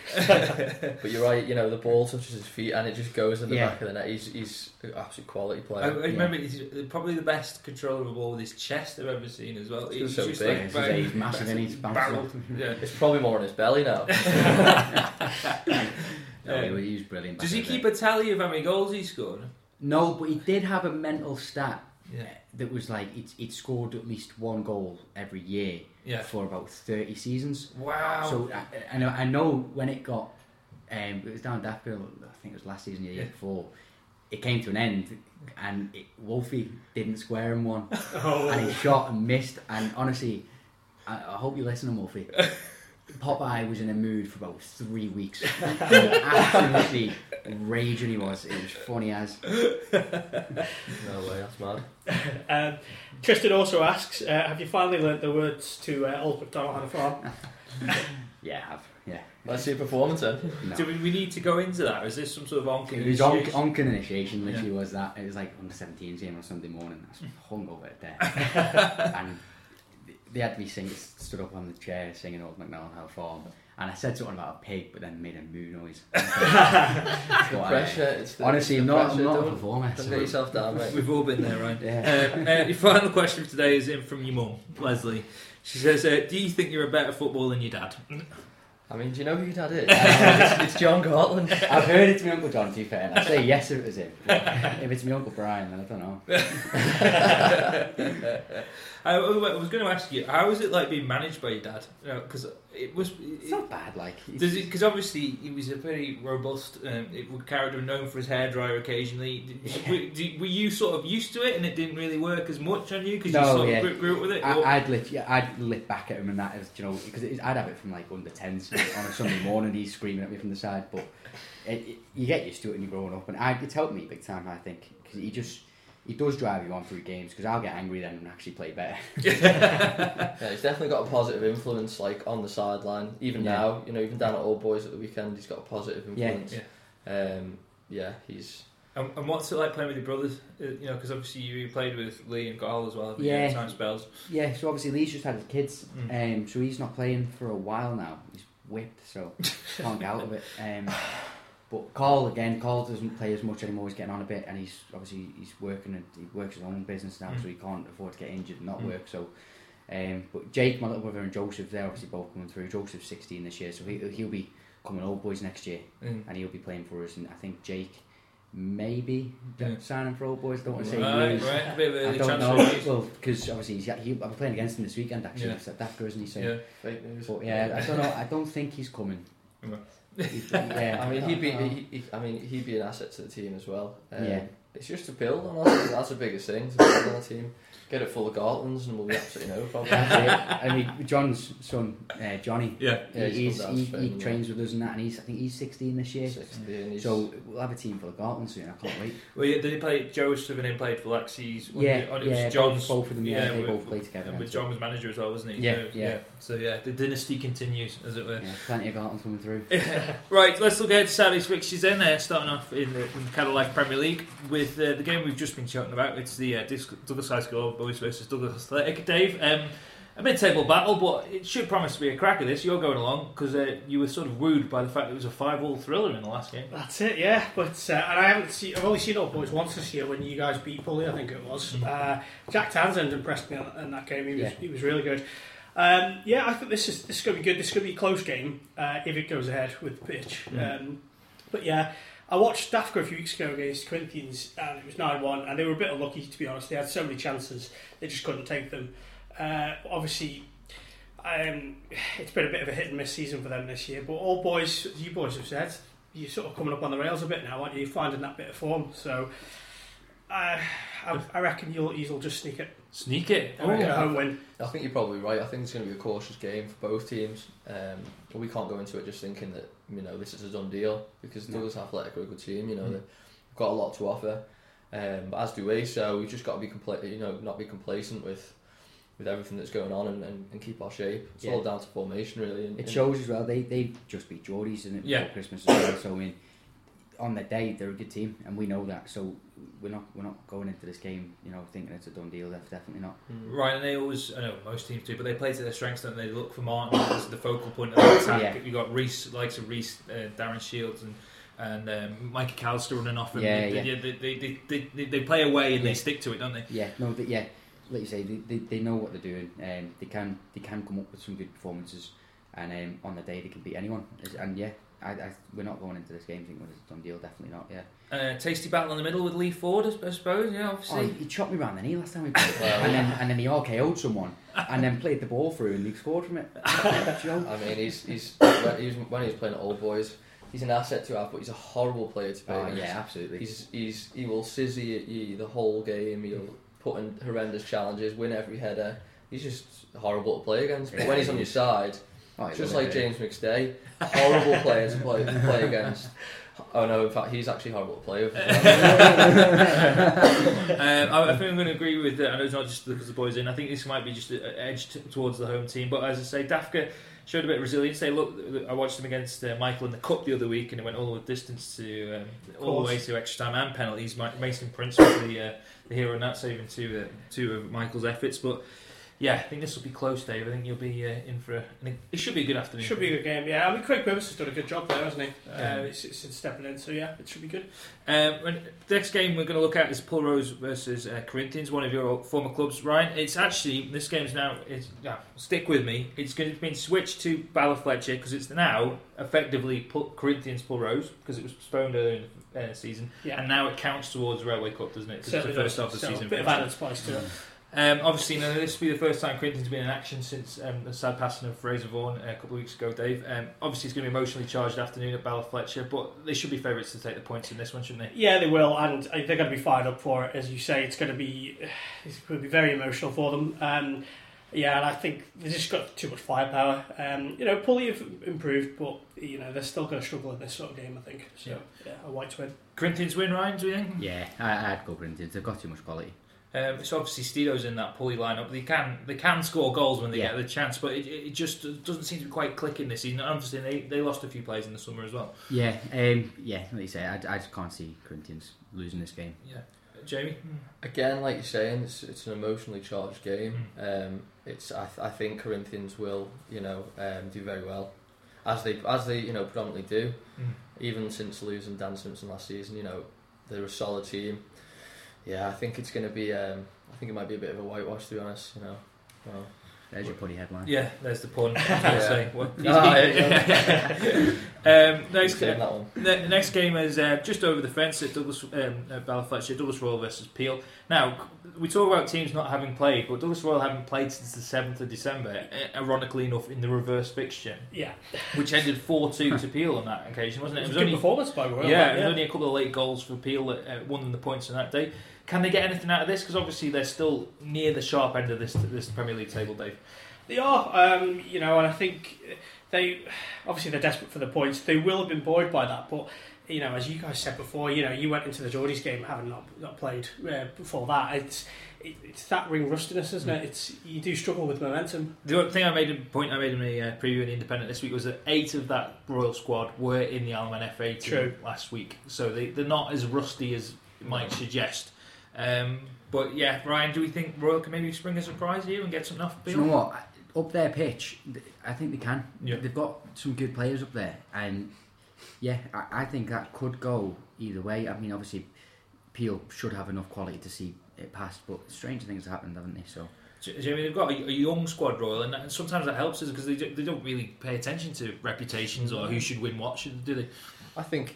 But you're right. You know, the ball touches his feet and it just goes in the back of the net. He's an absolute quality player. I remember he's probably the best controller of the ball with his chest I've ever seen as well. He's so just big. He's massive and he's barreled. It's probably more on his belly now. He was brilliant. Does he keep a tally of how many goals he scored? No, but he did have a mental stat that was like he'd scored at least one goal every year for about 30 seasons. Wow. So I know when it got it was down at Daffville, I think it was last season, the year before, it came to an end and Wolfie didn't square him one. And he shot and missed, and honestly I hope you listen to Wolfie. Popeye was in a mood for about 3 weeks. Absolutely raging he was. It was funny as. No way, that's mad. Tristan also asks, have you finally learnt the words to Old MacDonald Had a Farm? Yeah, I have. Yeah. Let's see a performance then. No. Do we need to go into that? Is this some sort of onking It was initiation? onking initiation, literally was that. It was like under 17s game on Sunday morning. I was hungover at death. And they had me stood up on the chair singing Old MacDonald Had a Farm, and I said something about a pig, but then made a moo noise. Pressure. Honestly, I'm not a performer. Don't get yourself down, mate. We've all been there, right? Yeah. Your final question for today is in from your mum, Leslie. She says, "Do you think you're a better footballer than your dad?" I mean, do you know who your dad is? It's John Gartland. I've heard it's my Uncle John, to be fair, and I'd say yes if it was him. If it's my Uncle Brian, then I don't know. I was going to ask you, how was it like being managed by your dad? Because it's not bad, like. Because obviously he was a very robust character, known for his hairdryer occasionally. Were you sort of used to it, and it didn't really work as much on you because you sort of grew up with it? I'd lit back at him and that, as you know, because I'd have it from like under 10s on a Sunday morning. He's screaming at me from the side, but you get used to it when you're growing up, and it's helped me big time, I think, because he does drive you on through games, because I'll get angry then and actually play better. Yeah, he's definitely got a positive influence, like on the sideline. Even now, you know, even down at Old Boys at the weekend, he's got a positive influence. He's. And what's it like playing with your brothers? You know, because obviously you played with Lee and Carl as well. Time spells. Yeah, so obviously Lee's just had his kids, so he's not playing for a while now. He's whipped, so can't get out of it. But Carl doesn't play as much anymore. He's getting on a bit, and he's working and he works his own business now, so he can't afford to get injured and not work. So But Jake, my little brother, and Joseph, they're obviously both coming through. Joseph's 16 this year, so he'll be coming old boys next year, and he'll be playing for us. And I think Jake maybe signing for old boys. Don't want to say right, a bit of I early don't transfer. know. Well, because obviously I'm playing against him this weekend. Actually, it's at Dafka, isn't he? So, fake news. but yeah, I don't know. I don't think he's coming. I mean, he'd be an asset to the team as well. Yeah. It's just to build on. That's the biggest thing, to build on a team. Get it full of Gartlands and we'll be absolutely no problem. I mean, John's son, Johnny, he trains with us and that, and I think he's 16 this year. 16, so we'll have a team full of Gartlands soon. I can't wait. Well, did he play? Joseph and him played for Laxies. It was John's. Both of them. Yeah, they both played together. And with John was manager as well, wasn't he? Yeah. So the dynasty continues, as it were. Yeah, plenty of Gartlands coming through. Right, let's look ahead to Saturday's fixtures then. Starting off in the Cattle Life Premier League with the game we've just been chatting about. It's the Douglas High School boys versus Douglas Athletic. Dave, a mid-table battle, but it should promise to be a cracker. This you're going along because you were sort of wooed by the fact that it was a 5-5 thriller in the last game. That's it, yeah. But and I've only seen Old Boys once this year when you guys beat Pulley, I think it was. Jack Townsend impressed me in that game. He was really good. I think this is going to be good. This is going to be a close game if it goes ahead with the pitch. But yeah, I watched Dafka a few weeks ago against Corinthians, and it was 9-1, and they were a bit unlucky, to be honest. They had so many chances, they just couldn't take them. Obviously, it's been a bit of a hit and miss season for them this year, but all boys, as you boys have said, you're sort of coming up on the rails a bit now, aren't you? You're finding that bit of form, so I reckon you'll just sneak it. Sneak it? I reckon a home win. I think you're probably right. I think it's going to be a cautious game for both teams. We can't go into it just thinking that this is a done deal, because Douglas Athletic are a good team. They've got a lot to offer, but as do we. So we've just got to be not be complacent with everything that's going on and keep our shape. It's all down to formation, really. It shows as well. They just beat Geordies before Christmas as well. So I mean, on the day they're a good team, and we know that. So we're not going into this game, thinking it's a done deal. That's definitely not. Right, and they always, I know most teams do, but they play to their strengths, don't they? They look for Martin as the focal point of the attack. Yeah. You've got Reece, likes of Reece, Darren Shields, and Mike McAllister running off. And they play away and they stick to it, don't they? Like you say, they know what they're doing. They can come up with some good performances, and on the day they can beat anyone. And we're not going into this game thinking it's a done deal. Definitely not. Yeah. Tasty battle in the middle with Lee Ford, I suppose. Yeah, obviously. He chopped me round the knee last time we played, and then he RKO'd someone, and then played the ball through and he scored from it. I mean, he's when he was playing at Old Boys, he's an asset to have, but he's a horrible player to play. Yeah, absolutely. He will sizzy at you the whole game. He'll put in horrendous challenges, win every header. He's just horrible to play against. But when he's on your side, just like James McStay, horrible player to play against. Oh no, in fact, he's actually horrible to play with. I think I'm going to agree with that. I know it's not just because the boys in. I think this might be just an edge towards the home team. But as I say, Dafka showed a bit of resilience. I watched them against Michael in the Cup the other week, and it went all the distance to all the way to extra time and penalties. Mason Prince was the hero in that, saving two of Michael's efforts. But yeah, I think this will be close, Dave. I think you'll be in for it should be a good afternoon. Should be a good game, yeah. I mean, Craig Purvis has done a good job there, hasn't he? It's stepping in, so yeah, it should be good. The next game we're going to look at is Pulrose versus Corinthians, one of your former clubs, Ryan. It's actually, this game's now, stick with me, it's going to be switched to Ballafletcher because it's now effectively Corinthians Pulrose because it was postponed earlier in the season, and now it counts towards the Railway Cup, doesn't it? Because it's the first half of the season. A bit of added spice to it. Obviously, this will be the first time Corinthians have been in action since the sad passing of Fraser Vaughan a couple of weeks ago, Dave. Obviously, it's going to be emotionally charged afternoon at Ballafletcher, but they should be favourites to take the points in this one, shouldn't they? Yeah, they will, and they're going to be fired up for it. As you say, it's going to be very emotional for them. And I think they've just got too much firepower. Pulley have improved, but they're still going to struggle in this sort of game, I think. So, a white win. Corinthians win, Ryan, do you think? Yeah, I'd go Corinthians. They've got too much quality. So obviously Steedo's in that Pulley lineup. They can score goals when they get the chance, but it just doesn't seem to be quite clicking this season. Obviously they lost a few players in the summer as well. Yeah, like you say, I just can't see Corinthians losing this game. Yeah, Jamie. Again, like you're saying, it's an emotionally charged game. I think Corinthians will do very well, as they predominantly do. Even since losing Dan Simpson last season, they're a solid team. Yeah, I think it's going to be. I think it might be a bit of a whitewash, to be honest. There's your putty headline. Yeah, there's the pun. I was going to say. Well, the next game is just over the fence at Douglas at Ballyfletcher, Douglas Royal versus Peel. Now, we talk about teams not having played, but Douglas Royal haven't played since the 7th of December, ironically enough, in the reverse fixture. Yeah. Which ended 4-2 to Peel on that occasion, wasn't it? It was a good performance by Royal. Yeah, it was only a couple of late goals for Peel that won them the points on that day. Can they get anything out of this? Because obviously they're still near the sharp end of this Premier League table, Dave. They are, and I think they're desperate for the points. They will have been buoyed by that, but as you guys said before, you went into the Geordies game having not played before that. It's that ring rustiness, isn't it? You do struggle with momentum. The thing I made in the preview in the Independent this week was that 8 of that Royal squad were in the Alman FA team last week, so they're not as rusty as it might suggest. But yeah, Ryan, do we think Royal can maybe spring a surprise here and get something off the field? Do you know what? Up their pitch, I think they can. Yeah. They've got some good players up there, and yeah, I think that could go either way. I mean, obviously, Peel should have enough quality to see it past, but strange things have happened, haven't they? So, Jamie, they've got a young squad, Royal, and sometimes that helps us because they don't really pay attention to reputations or who should win what, do they? I think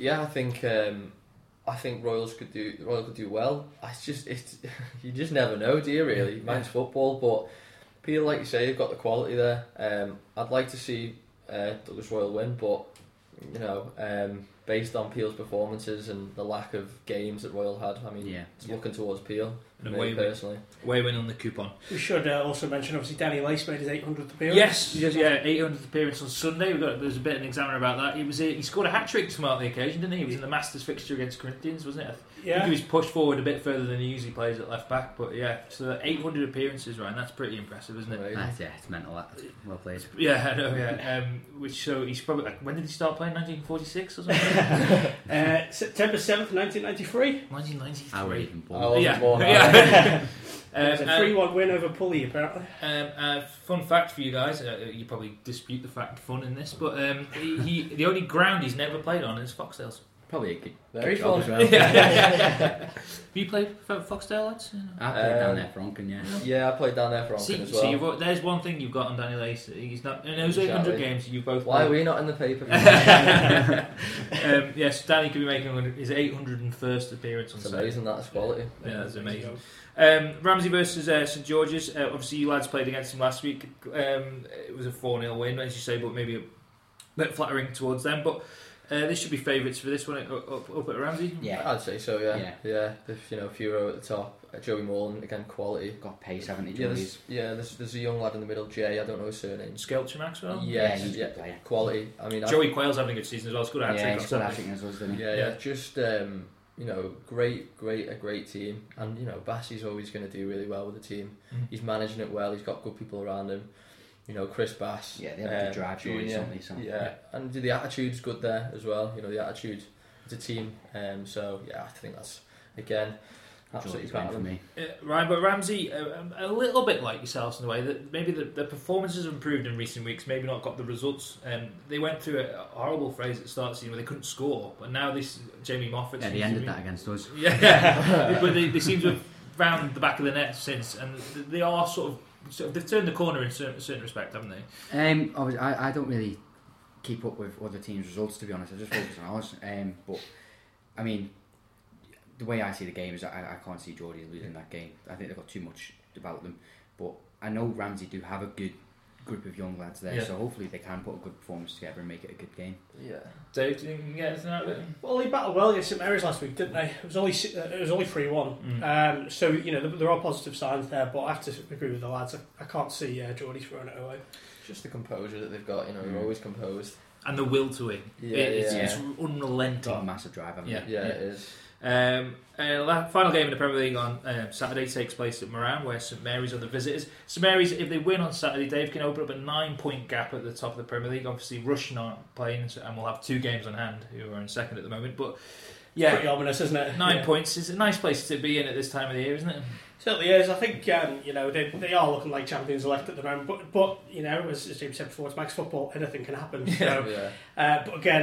Royal could do well. It's you just never know, do you? Really, man's football, but Peel, like you say, they've got the quality there. I'd like to see Douglas Royal win, but based on Peel's performances and the lack of games that Royal had, it's looking towards Peel. Personally, away win on the coupon. We should also mention, obviously, Danny Lace made his 800th appearance. Yes, 800th appearance on Sunday. There's a bit of an examiner about that. He scored a hat-trick to mark the occasion, didn't he? He was in the Masters fixture against Corinthians, wasn't it? I think he was pushed forward a bit further than he usually plays at left back, but yeah, so 800 appearances, Ryan, that's pretty impressive, isn't it? it's mental. Well played. Yeah, I know, yeah. So he's probably, when did he start playing? 1946 or something? September 7th, 1993. 1993. I was even born. I wasn't born. It was a 3-1 win over Pulley, apparently. Fun fact for you guys, you probably dispute the fact fun in this, but the only ground he's never played on is Foxdale's. Probably a good Very job fun. as well. Have you played for Foxdale, lads? I played down there for Onken, yeah. Yeah, I played down there for Onken as well. So there's one thing you've got on Danny Lace. He's not in those 800 games. You both. Why are we not in the paper? Yes, Danny could be making his 801st appearance on. It's amazing. That's quality. Yeah, that's amazing. Ramsey versus St George's. Obviously, you lads played against them last week. It was a 4-0 win, as you say, but maybe a bit flattering towards them. But they should be favourites for this one up at Ramsey. Yeah, I'd say so. Yeah. If Furo at the top, Joey Morland again, quality. got pace, haven't he? There's a young lad in the middle, Jay. I don't know his surname. Skelcher Maxwell. Yeah, he's a good player. Quality. I mean, Joey Quayle's having a good season as well. He's got a hat-trick. He's got a hat-trick as well, doesn't he? Yeah. Just great team, and Bassey's always going to do really well with the team. He's managing it well. He's got good people around him. Chris Bass. Yeah, they have a good drive recently. So. And the attitude's good there as well. The attitude as a team. So I think that's again absolutely fine for me. Right, but Ramsey, a little bit like yourselves in a way that maybe the performances have improved in recent weeks. Maybe not got the results. They went through a horrible phase at the start of the season where they couldn't score, but now this Jamie Moffat. Yeah, they ended that against us. Yeah, but they seem to have found the back of the net since, and they are sort of they've turned the corner in certain respect, haven't they? I don't really keep up with other teams' results, to be honest. I just focus on ours. But I mean, the way I see the game is I can't see Geordie losing that game. I think they've got too much about them. But I know Ramsey do have a good group of young lads there, so hopefully they can put a good performance together and make it a good game. Yeah. Dave, do you think you can get anything out of it? Well, they battled well against St Mary's last week, didn't they? It was only 3-1. So there are positive signs there, but I have to agree with the lads. I can't see Geordie throwing it away. Just the composure that they've got. They're always composed. And the will to win. It's unrelenting. Got a massive drive, haven't they? Yeah, it is. Final game in the Premier League on Saturday takes place at Moran, where St Mary's are the visitors. St Mary's, if they win on Saturday, Dave, can open up a 9-point gap at the top of the Premier League. Obviously, Rushden aren't playing, and we'll have 2 games on hand, who are in second at the moment. But yeah, pretty ominous, isn't it? 9 points is a nice place to be in at this time of the year, isn't it? Certainly is. I think they are looking like champions elect at the moment. But as James said before, it's Max football. Anything can happen. So, but again,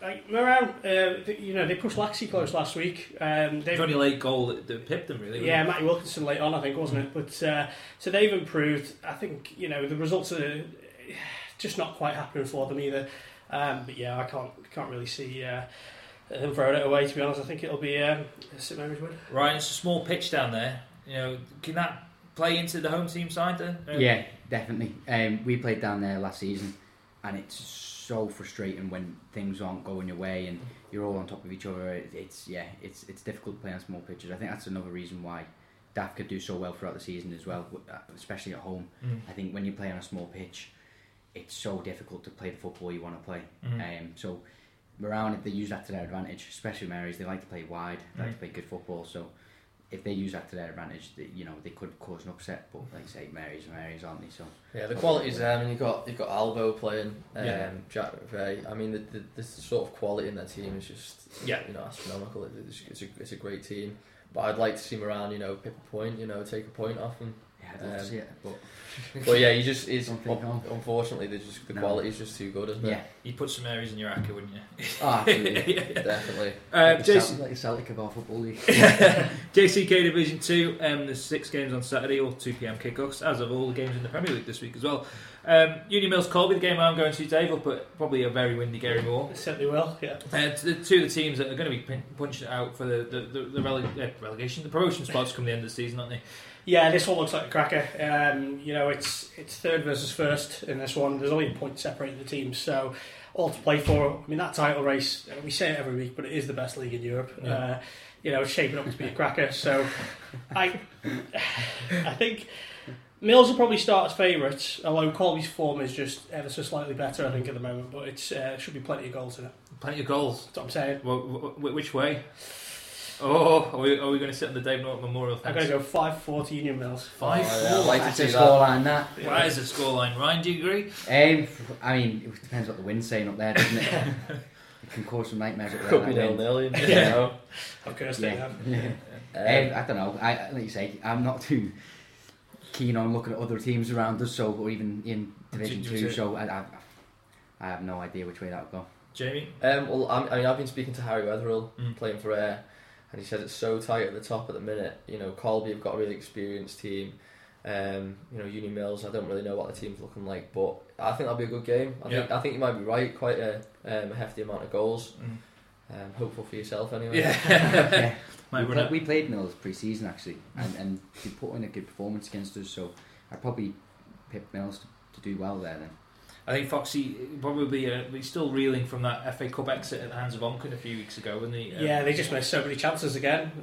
Like Moran, they pushed Laxey close last week. It was only a late goal that pipped them, really. Yeah, Matty Wilkinson late on, I think, wasn't it? But so they've improved. I think the results are just not quite happening for them either. But yeah, I can't really see them throwing it away. To be honest, I think it'll be St Mary's win. Ryan, it's a small pitch down there. Can that play into the home team side then? Yeah, definitely. We played down there last season, and it's so frustrating when things aren't going your way and you're all on top of each other. It's difficult to play on small pitches. I think that's another reason why Daft could do so well throughout the season as well, especially at home. I think when you play on a small pitch, it's so difficult to play the football you want to play. So Moran, if they use that to their advantage, especially Marys, they like to play wide, they like to play good football. So if they use that to their advantage, they could cause an upset. But like I say, Marys, aren't they? So yeah, the quality's there. I mean, you've got Alvo playing, Jack McVeigh. I mean, the sort of quality in their team is just astronomical. It's a great team. But I'd like to see Moran, pick a point, take a point off them. Yeah, I'd love to see it. But yeah, unfortunately, the quality is just too good, isn't it? Yeah, you'd put some Marys in your acca, wouldn't you? Oh, absolutely, definitely. Like a Celtic of our football league. JCK Division 2. There's 6 games on Saturday, all 2 p.m. kickoffs, as of all the games in the Premier League this week as well. Union Mills Colby, the game I'm going to, Dave, up at probably a very windy Gary Moore. It certainly will, yeah. The 2 of the teams that are going to be punching it out for the relegation, the promotion spots come the end of the season, aren't they? Yeah, this one looks like a cracker. It's third versus first in this one. There's only a point separating the teams, so all to play for. I mean, that title race, we say it every week, but it is the best league in Europe. Yeah. It's shaping up to be a cracker. So I think Mills will probably start as favourites, although Colby's form is just ever so slightly better, I think, at the moment. But it should be plenty of goals in it. Plenty of goals? That's what I'm saying. Which way? Oh, are we going to sit on the Dave Norton Memorial fence? I'm going to go 5-4 to Union Mills. 5-4? I'd like to see that. Scoreline, that. Why is the scoreline? Ryan, do you agree? I mean, it depends what the wind's saying up there, doesn't it? It can cause some nightmares up there. Could be 0-0, I'm going to stay down. I don't know. Like you say, I'm not too keen on looking at other teams around us, or even in Division 2, so I have no idea which way that will go. Jamie? Well, I've been speaking to Harry Wetherill, playing for Ayr, and he said it's so tight at the top at the minute. Colby have got a really experienced team. Union Mills, I don't really know what the team's looking like, but I think that'll be a good game. I think you might be right. Quite a hefty amount of goals. Hopeful for yourself, anyway. Yeah. We played Mills pre-season actually, and they put in a good performance against us. So I'd probably pick Mills to do well there then. I think Foxy probably he's still reeling from that FA Cup exit at the hands of Onken a few weeks ago, wasn't he? Yeah, they just missed so many chances again.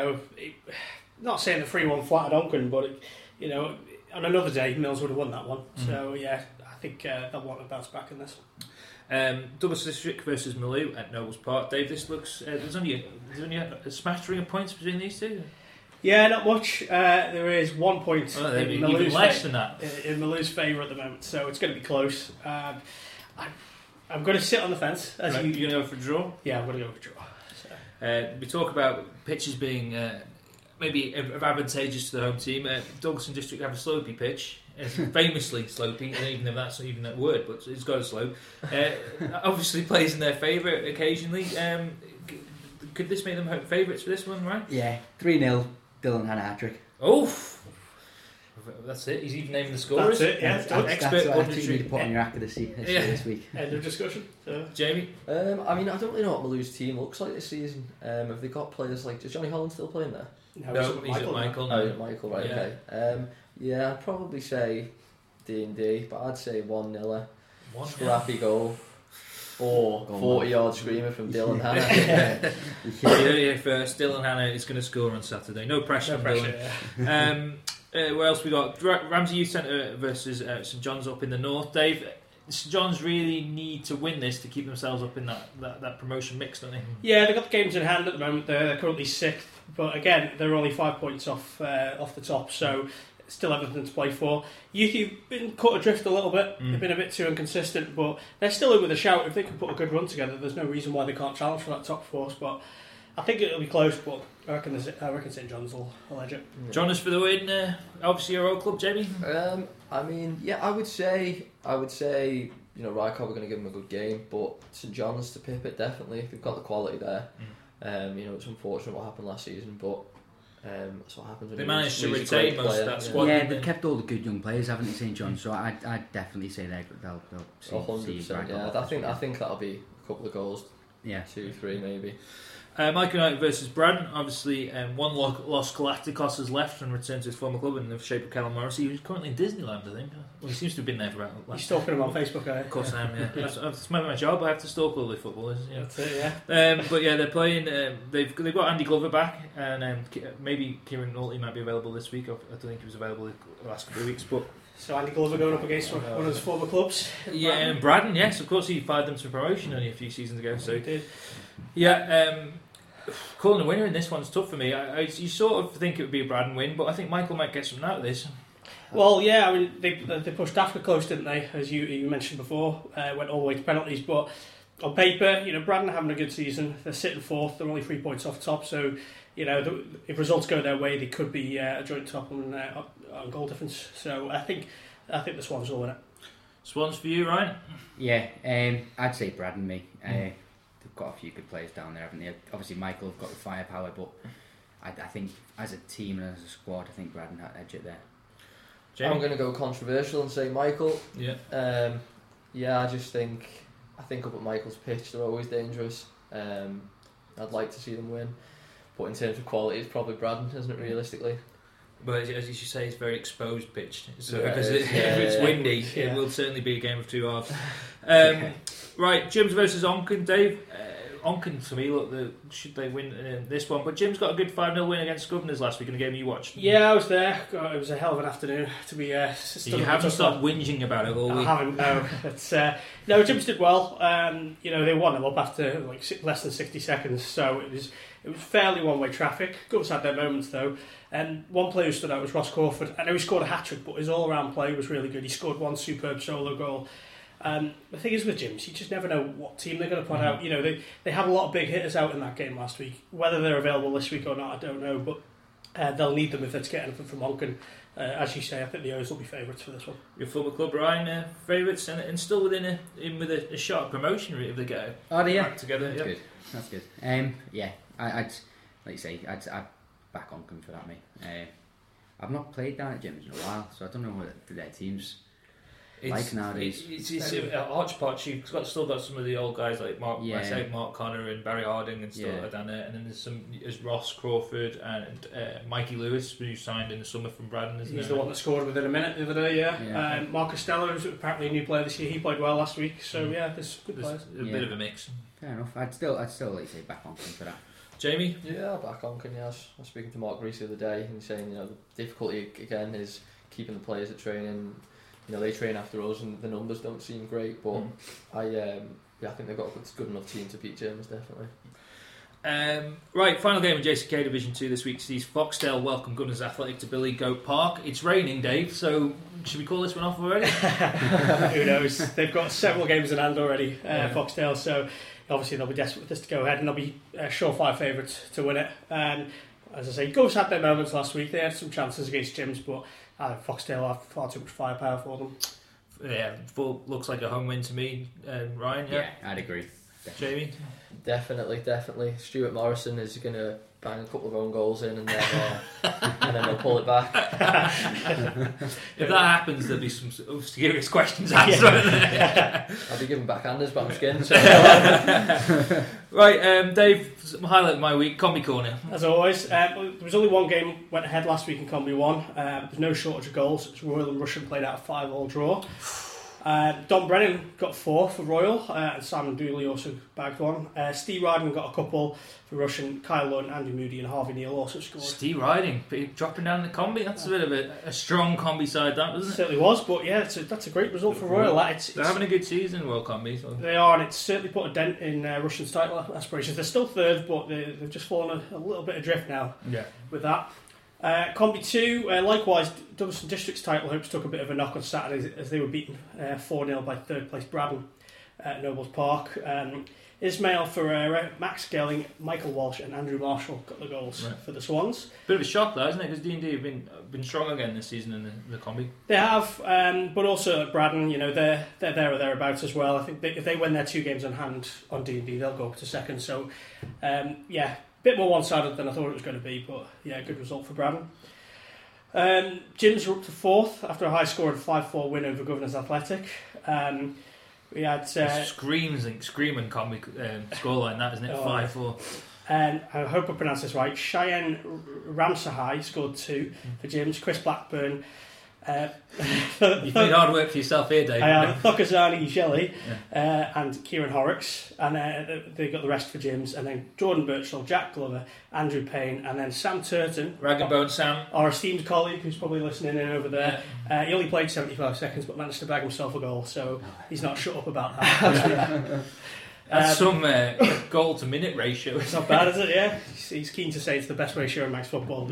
Not saying the 3-1 flat at Onken, but on another day Mills would have won that one. So yeah, I think they'll want to bounce back in this. Douglas District versus Maloo at Nobles Park. Dave, this looks there's only a smattering of points between these two. Yeah, not much. There is 1 point in even less than that in Maloo's favour at the moment, so it's going to be close. I'm going to sit on the fence. You're going to go for a draw? Yeah, I'm going to go for a draw. So. We talk about pitches being maybe advantageous to the home team. Douglas District have a slopey pitch. It's famously slopey, even though that's not even that word, but it's got a slope. Obviously plays in their favour occasionally. Could this make them favourites for this one, right? Yeah, 3-0, Dylan Hannah hat-trick. Oh, that's it. He's even named the scorers. That's it, yeah. That's what I think you need to put on your accuracy this week. End of discussion. Jamie? I don't really know what Maloo's team looks like this season. Have they got players like... Is Johnny Holland still playing there? No, he's at Michael. Oh, Michael, right, okay. I'd probably say D&D, but I'd say 1-0. Scrappy goal. Or 40-yard screamer from Dylan Hannah. Yeah, first. Dylan Hannah is going to score on Saturday. No pressure on Dylan. Yeah. What else we got? Ramsey Youth Centre versus St John's up in the north. Dave, St John's really need to win this to keep themselves up in that promotion mix, don't they? Yeah, they've got the games in hand at the moment. They're currently 6th, but again, they're only 5 points off the top, so still everything to play for. You've been caught adrift a little bit. They've been a bit too inconsistent, but they're still in with a shout. If they can put a good run together, there's no reason why they can't challenge for that top force. But I think it'll be close. But I reckon St John's will edge it. John's for the win. Obviously, your old club, Jamie. I would say Rykov are going to give them a good game, but St John's to pip it, definitely. They've got the quality there. It's unfortunate what happened last season, but that's what happens when they managed to retain most of that squad. Yeah, they've kept all the good young players, haven't they, St John's? So I'd definitely say they'll see 100%. Yeah, I think that'll be a couple of goals. Yeah, 2-3 maybe. Mike United versus Braddon. Obviously, one lost Galacticos has left and returned to his former club in the shape of Callum Morrissey, who's currently in Disneyland, I think. Well, he seems to have been there for about. You're stalking him on Facebook, eh? Of course I am. Yeah, that's my job. I have to stalk all the footballers. Yeah. That's it. Yeah. But yeah, they're playing. They've got Andy Glover back, and maybe Kieran Nolte might be available this week. I don't think he was available the last couple of weeks, but. So Andy Glover going up against one of his former clubs. Yeah, and Braddon. Yes, of course he fired them to promotion only a few seasons ago. So he did. Yeah. Calling a winner in this one's tough for me. You sort of think it would be a Braddon win, but I think Michael might get something out of this. Well, yeah, I mean, they pushed Africa close, didn't they? As you mentioned before, went all the way to penalties. But on paper, Braddon are having a good season. They're sitting fourth. They're only 3 points off top. So, if results go their way, they could be a joint top on goal difference. So I think the Swans will win it. Swans for you, Ryan? Yeah, I'd say Braddon, me. They've got a few good players down there, haven't they? Obviously, Michael have got the firepower, but I think as a team and as a squad, I think Braddon had edge it there. Jamie? I'm going to go controversial and say Michael. Yeah. I think up at Michael's pitch, they're always dangerous. I'd like to see them win, but in terms of quality, it's probably Braddon, isn't it? Realistically. But as you say, it's very exposed pitch. So Yeah, because if it's windy, yeah. it will certainly be a game of two halves. Right, Jims versus Onken. Dave, Onken to me, look, should they win this one? But Jim's got a good 5-0 win against Governors last week in a game you watched. Yeah, I was there. God, it was a hell of an afternoon to be. You haven't stopped whinging about it all week. I haven't. No, no. Jims did well. They 1-0 up after less than 60 seconds, so it was fairly one-way traffic. Govs had their moments though. And one player who stood out was Ross Crawford. I know he scored a hat-trick, but his all-round play was really good. He scored one superb solo goal. The thing is with Jims, you just never know what team they're going to put out. They have a lot of big hitters out in that game last week. Whether they're available this week or not, I don't know. But they'll need them if they're to get anything from Onken. As you say, I think the O's will be favourites for this one. Your former club, Ryan, favourites and still with a shot of promotion if they go. Oh, yeah. Back together. That's good. Yeah, I'd like you say, I'd back Onken for that, mate. I've not played down at Jims in a while, so I don't know what their team's like nowadays. It's hodgepodge. You've still got some of the old guys like Mark Connor and Barry Harding and stuff like that, and then there's Ross Crawford and Mikey Lewis, who signed in the summer from Braddon. He's the one that scored within a minute the other day. Yeah. Mark Costello, who's apparently a new player this year, he played well last week. So there's good players. A bit of a mix. Fair enough. I'd still like to say back Onken for that. Jamie? Yeah, back Onken. Yeah, I was speaking to Mark Reese the other day and saying the difficulty again is keeping the players at training. They train after us and the numbers don't seem great, but I think they've got a good enough team to beat Jims, definitely. Right, final game in JCK Division 2 this week sees Foxdale welcome Gunners Athletic to Billy Goat Park. It's raining, Dave, so should we call this one off already? Who knows? They've got several games in hand already, Foxdale, so obviously they'll be desperate for this to go ahead and they'll be surefire favourites to win it. As I say, Govs had their moments last week. They had some chances against Jims, but Foxdale have far too much firepower for them. Yeah, looks like a home win to me. Ryan, yeah, I'd agree. Jamie? Definitely. Stuart Morrison is going to bang a couple of own goals in and then they'll pull it back. If that happens, there'll be some serious questions answered. I'll be giving backhanders, but I'm skinned. So. Right, Dave, highlight of my week, Combi Corner. As always, there was only one game went ahead last week in Combi 1. There's no shortage of goals. It's Royal and Russian played out a 5-5 draw. Don Brennan got 4 for Royal, and Simon Dooley also bagged 1. Steve Ryden got a couple for Russian. Kyle Lunn, Andy Moody and Harvey Neal also scored. Steve Riding dropping down the combi. That's a bit of a strong combi side, that, wasn't it? It certainly was, but yeah, that's a great result for Royal. They're having a good season, Royal Combi. So. They are, and it's certainly put a dent in Russian's title aspirations. They're still third, but they've just fallen a little bit adrift now with that. Combi 2, likewise, Dunstan District's title hopes took a bit of a knock on Saturday as they were beaten 4-0 by third place Braddon. at Nobles Park. Ismail Ferreira, Max Gelling, Michael Walsh and Andrew Marshall got the goals for the Swans. Bit of a shock though, isn't it? Because D&D have been strong again this season in the combi. They have, but also at Braddon, they're there or thereabouts as well. I think if they win their 2 games on hand on D&D, they'll go up to second. So, bit more one-sided than I thought it was going to be, but good result for Braddon. Gyms were up to 4th after a high-scoring 5-4 win over Governors Athletic. We had screaming combi scoreline, that isn't it? 5-4. And I hope I pronounced this right. Cheyenne Ramsahai scored 2 for Gyms. Chris Blackburn. You've made hard work for yourself here, David. I am. Thokazani Shelley and Kieran Horrocks. And they got the rest for Gyms. And then Jordan Birchall, Jack Glover, Andrew Payne, and then Sam Turton. Rag and Bone Sam. Our esteemed colleague who's probably listening in over there. He only played 75 seconds but managed to bag himself a goal. So he's not shut up about that. That's some goal to minute ratio. It's not bad, is it? Yeah. He's keen to say it's the best ratio in Max football.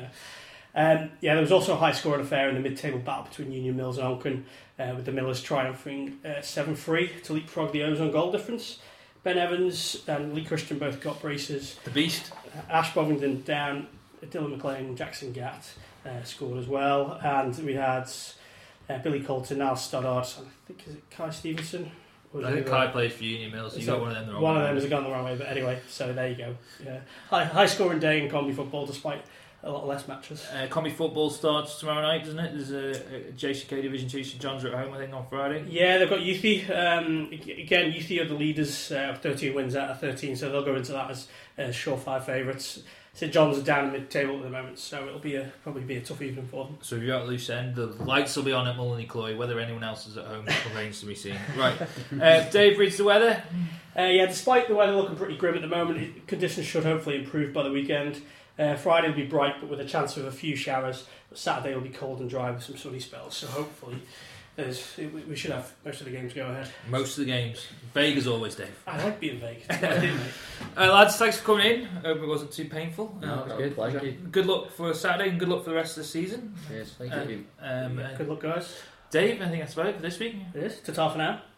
There was also a high-scoring affair in the mid-table battle between Union Mills and Oaken, with the Millers triumphing 7-3 to leapfrog the Ozone goal difference. Ben Evans and Lee Christian both got braces. The Beast. Ash Bovington down, Dylan McLean and Jackson Gatt scored as well. And we had Billy Colton, Niall Stoddard, and I think is it Kai Stevenson? I think Kai plays for Union Mills, so you got one of them the wrong way. One of them has gone the wrong way, but anyway, so there you go. Yeah. High-scoring day in combi football despite a lot less matches. Combi football starts tomorrow night, doesn't it? There's a JCK Division 2, St John's are at home, I think, on Friday. Yeah, they've got Youthy. Again, Youthy are the leaders, 13 wins out of 13, so they'll go into that as surefire favourites. St John's are down in mid-table at the moment, so it'll be probably be a tough evening for them. So if you're at loose end, the lights will be on at Mullany Cloy. Whether anyone else is at home remains to be seen. Right, Dave reads the weather. Despite the weather looking pretty grim at the moment, conditions should hopefully improve by the weekend. Friday will be bright, but with a chance of a few showers. But Saturday will be cold and dry with some sunny spells. So hopefully, we should have most of the games go ahead. Most of the games. Vague as always, Dave. I like being vague. It's what I do, mate. Lads, thanks for coming in. Hope it wasn't too painful. No, it was good. Pleasure. Good luck for Saturday and good luck for the rest of the season. Yes, thank you. Good luck, guys. Dave, I think that's about it for this week. It is. Ta-ta for now.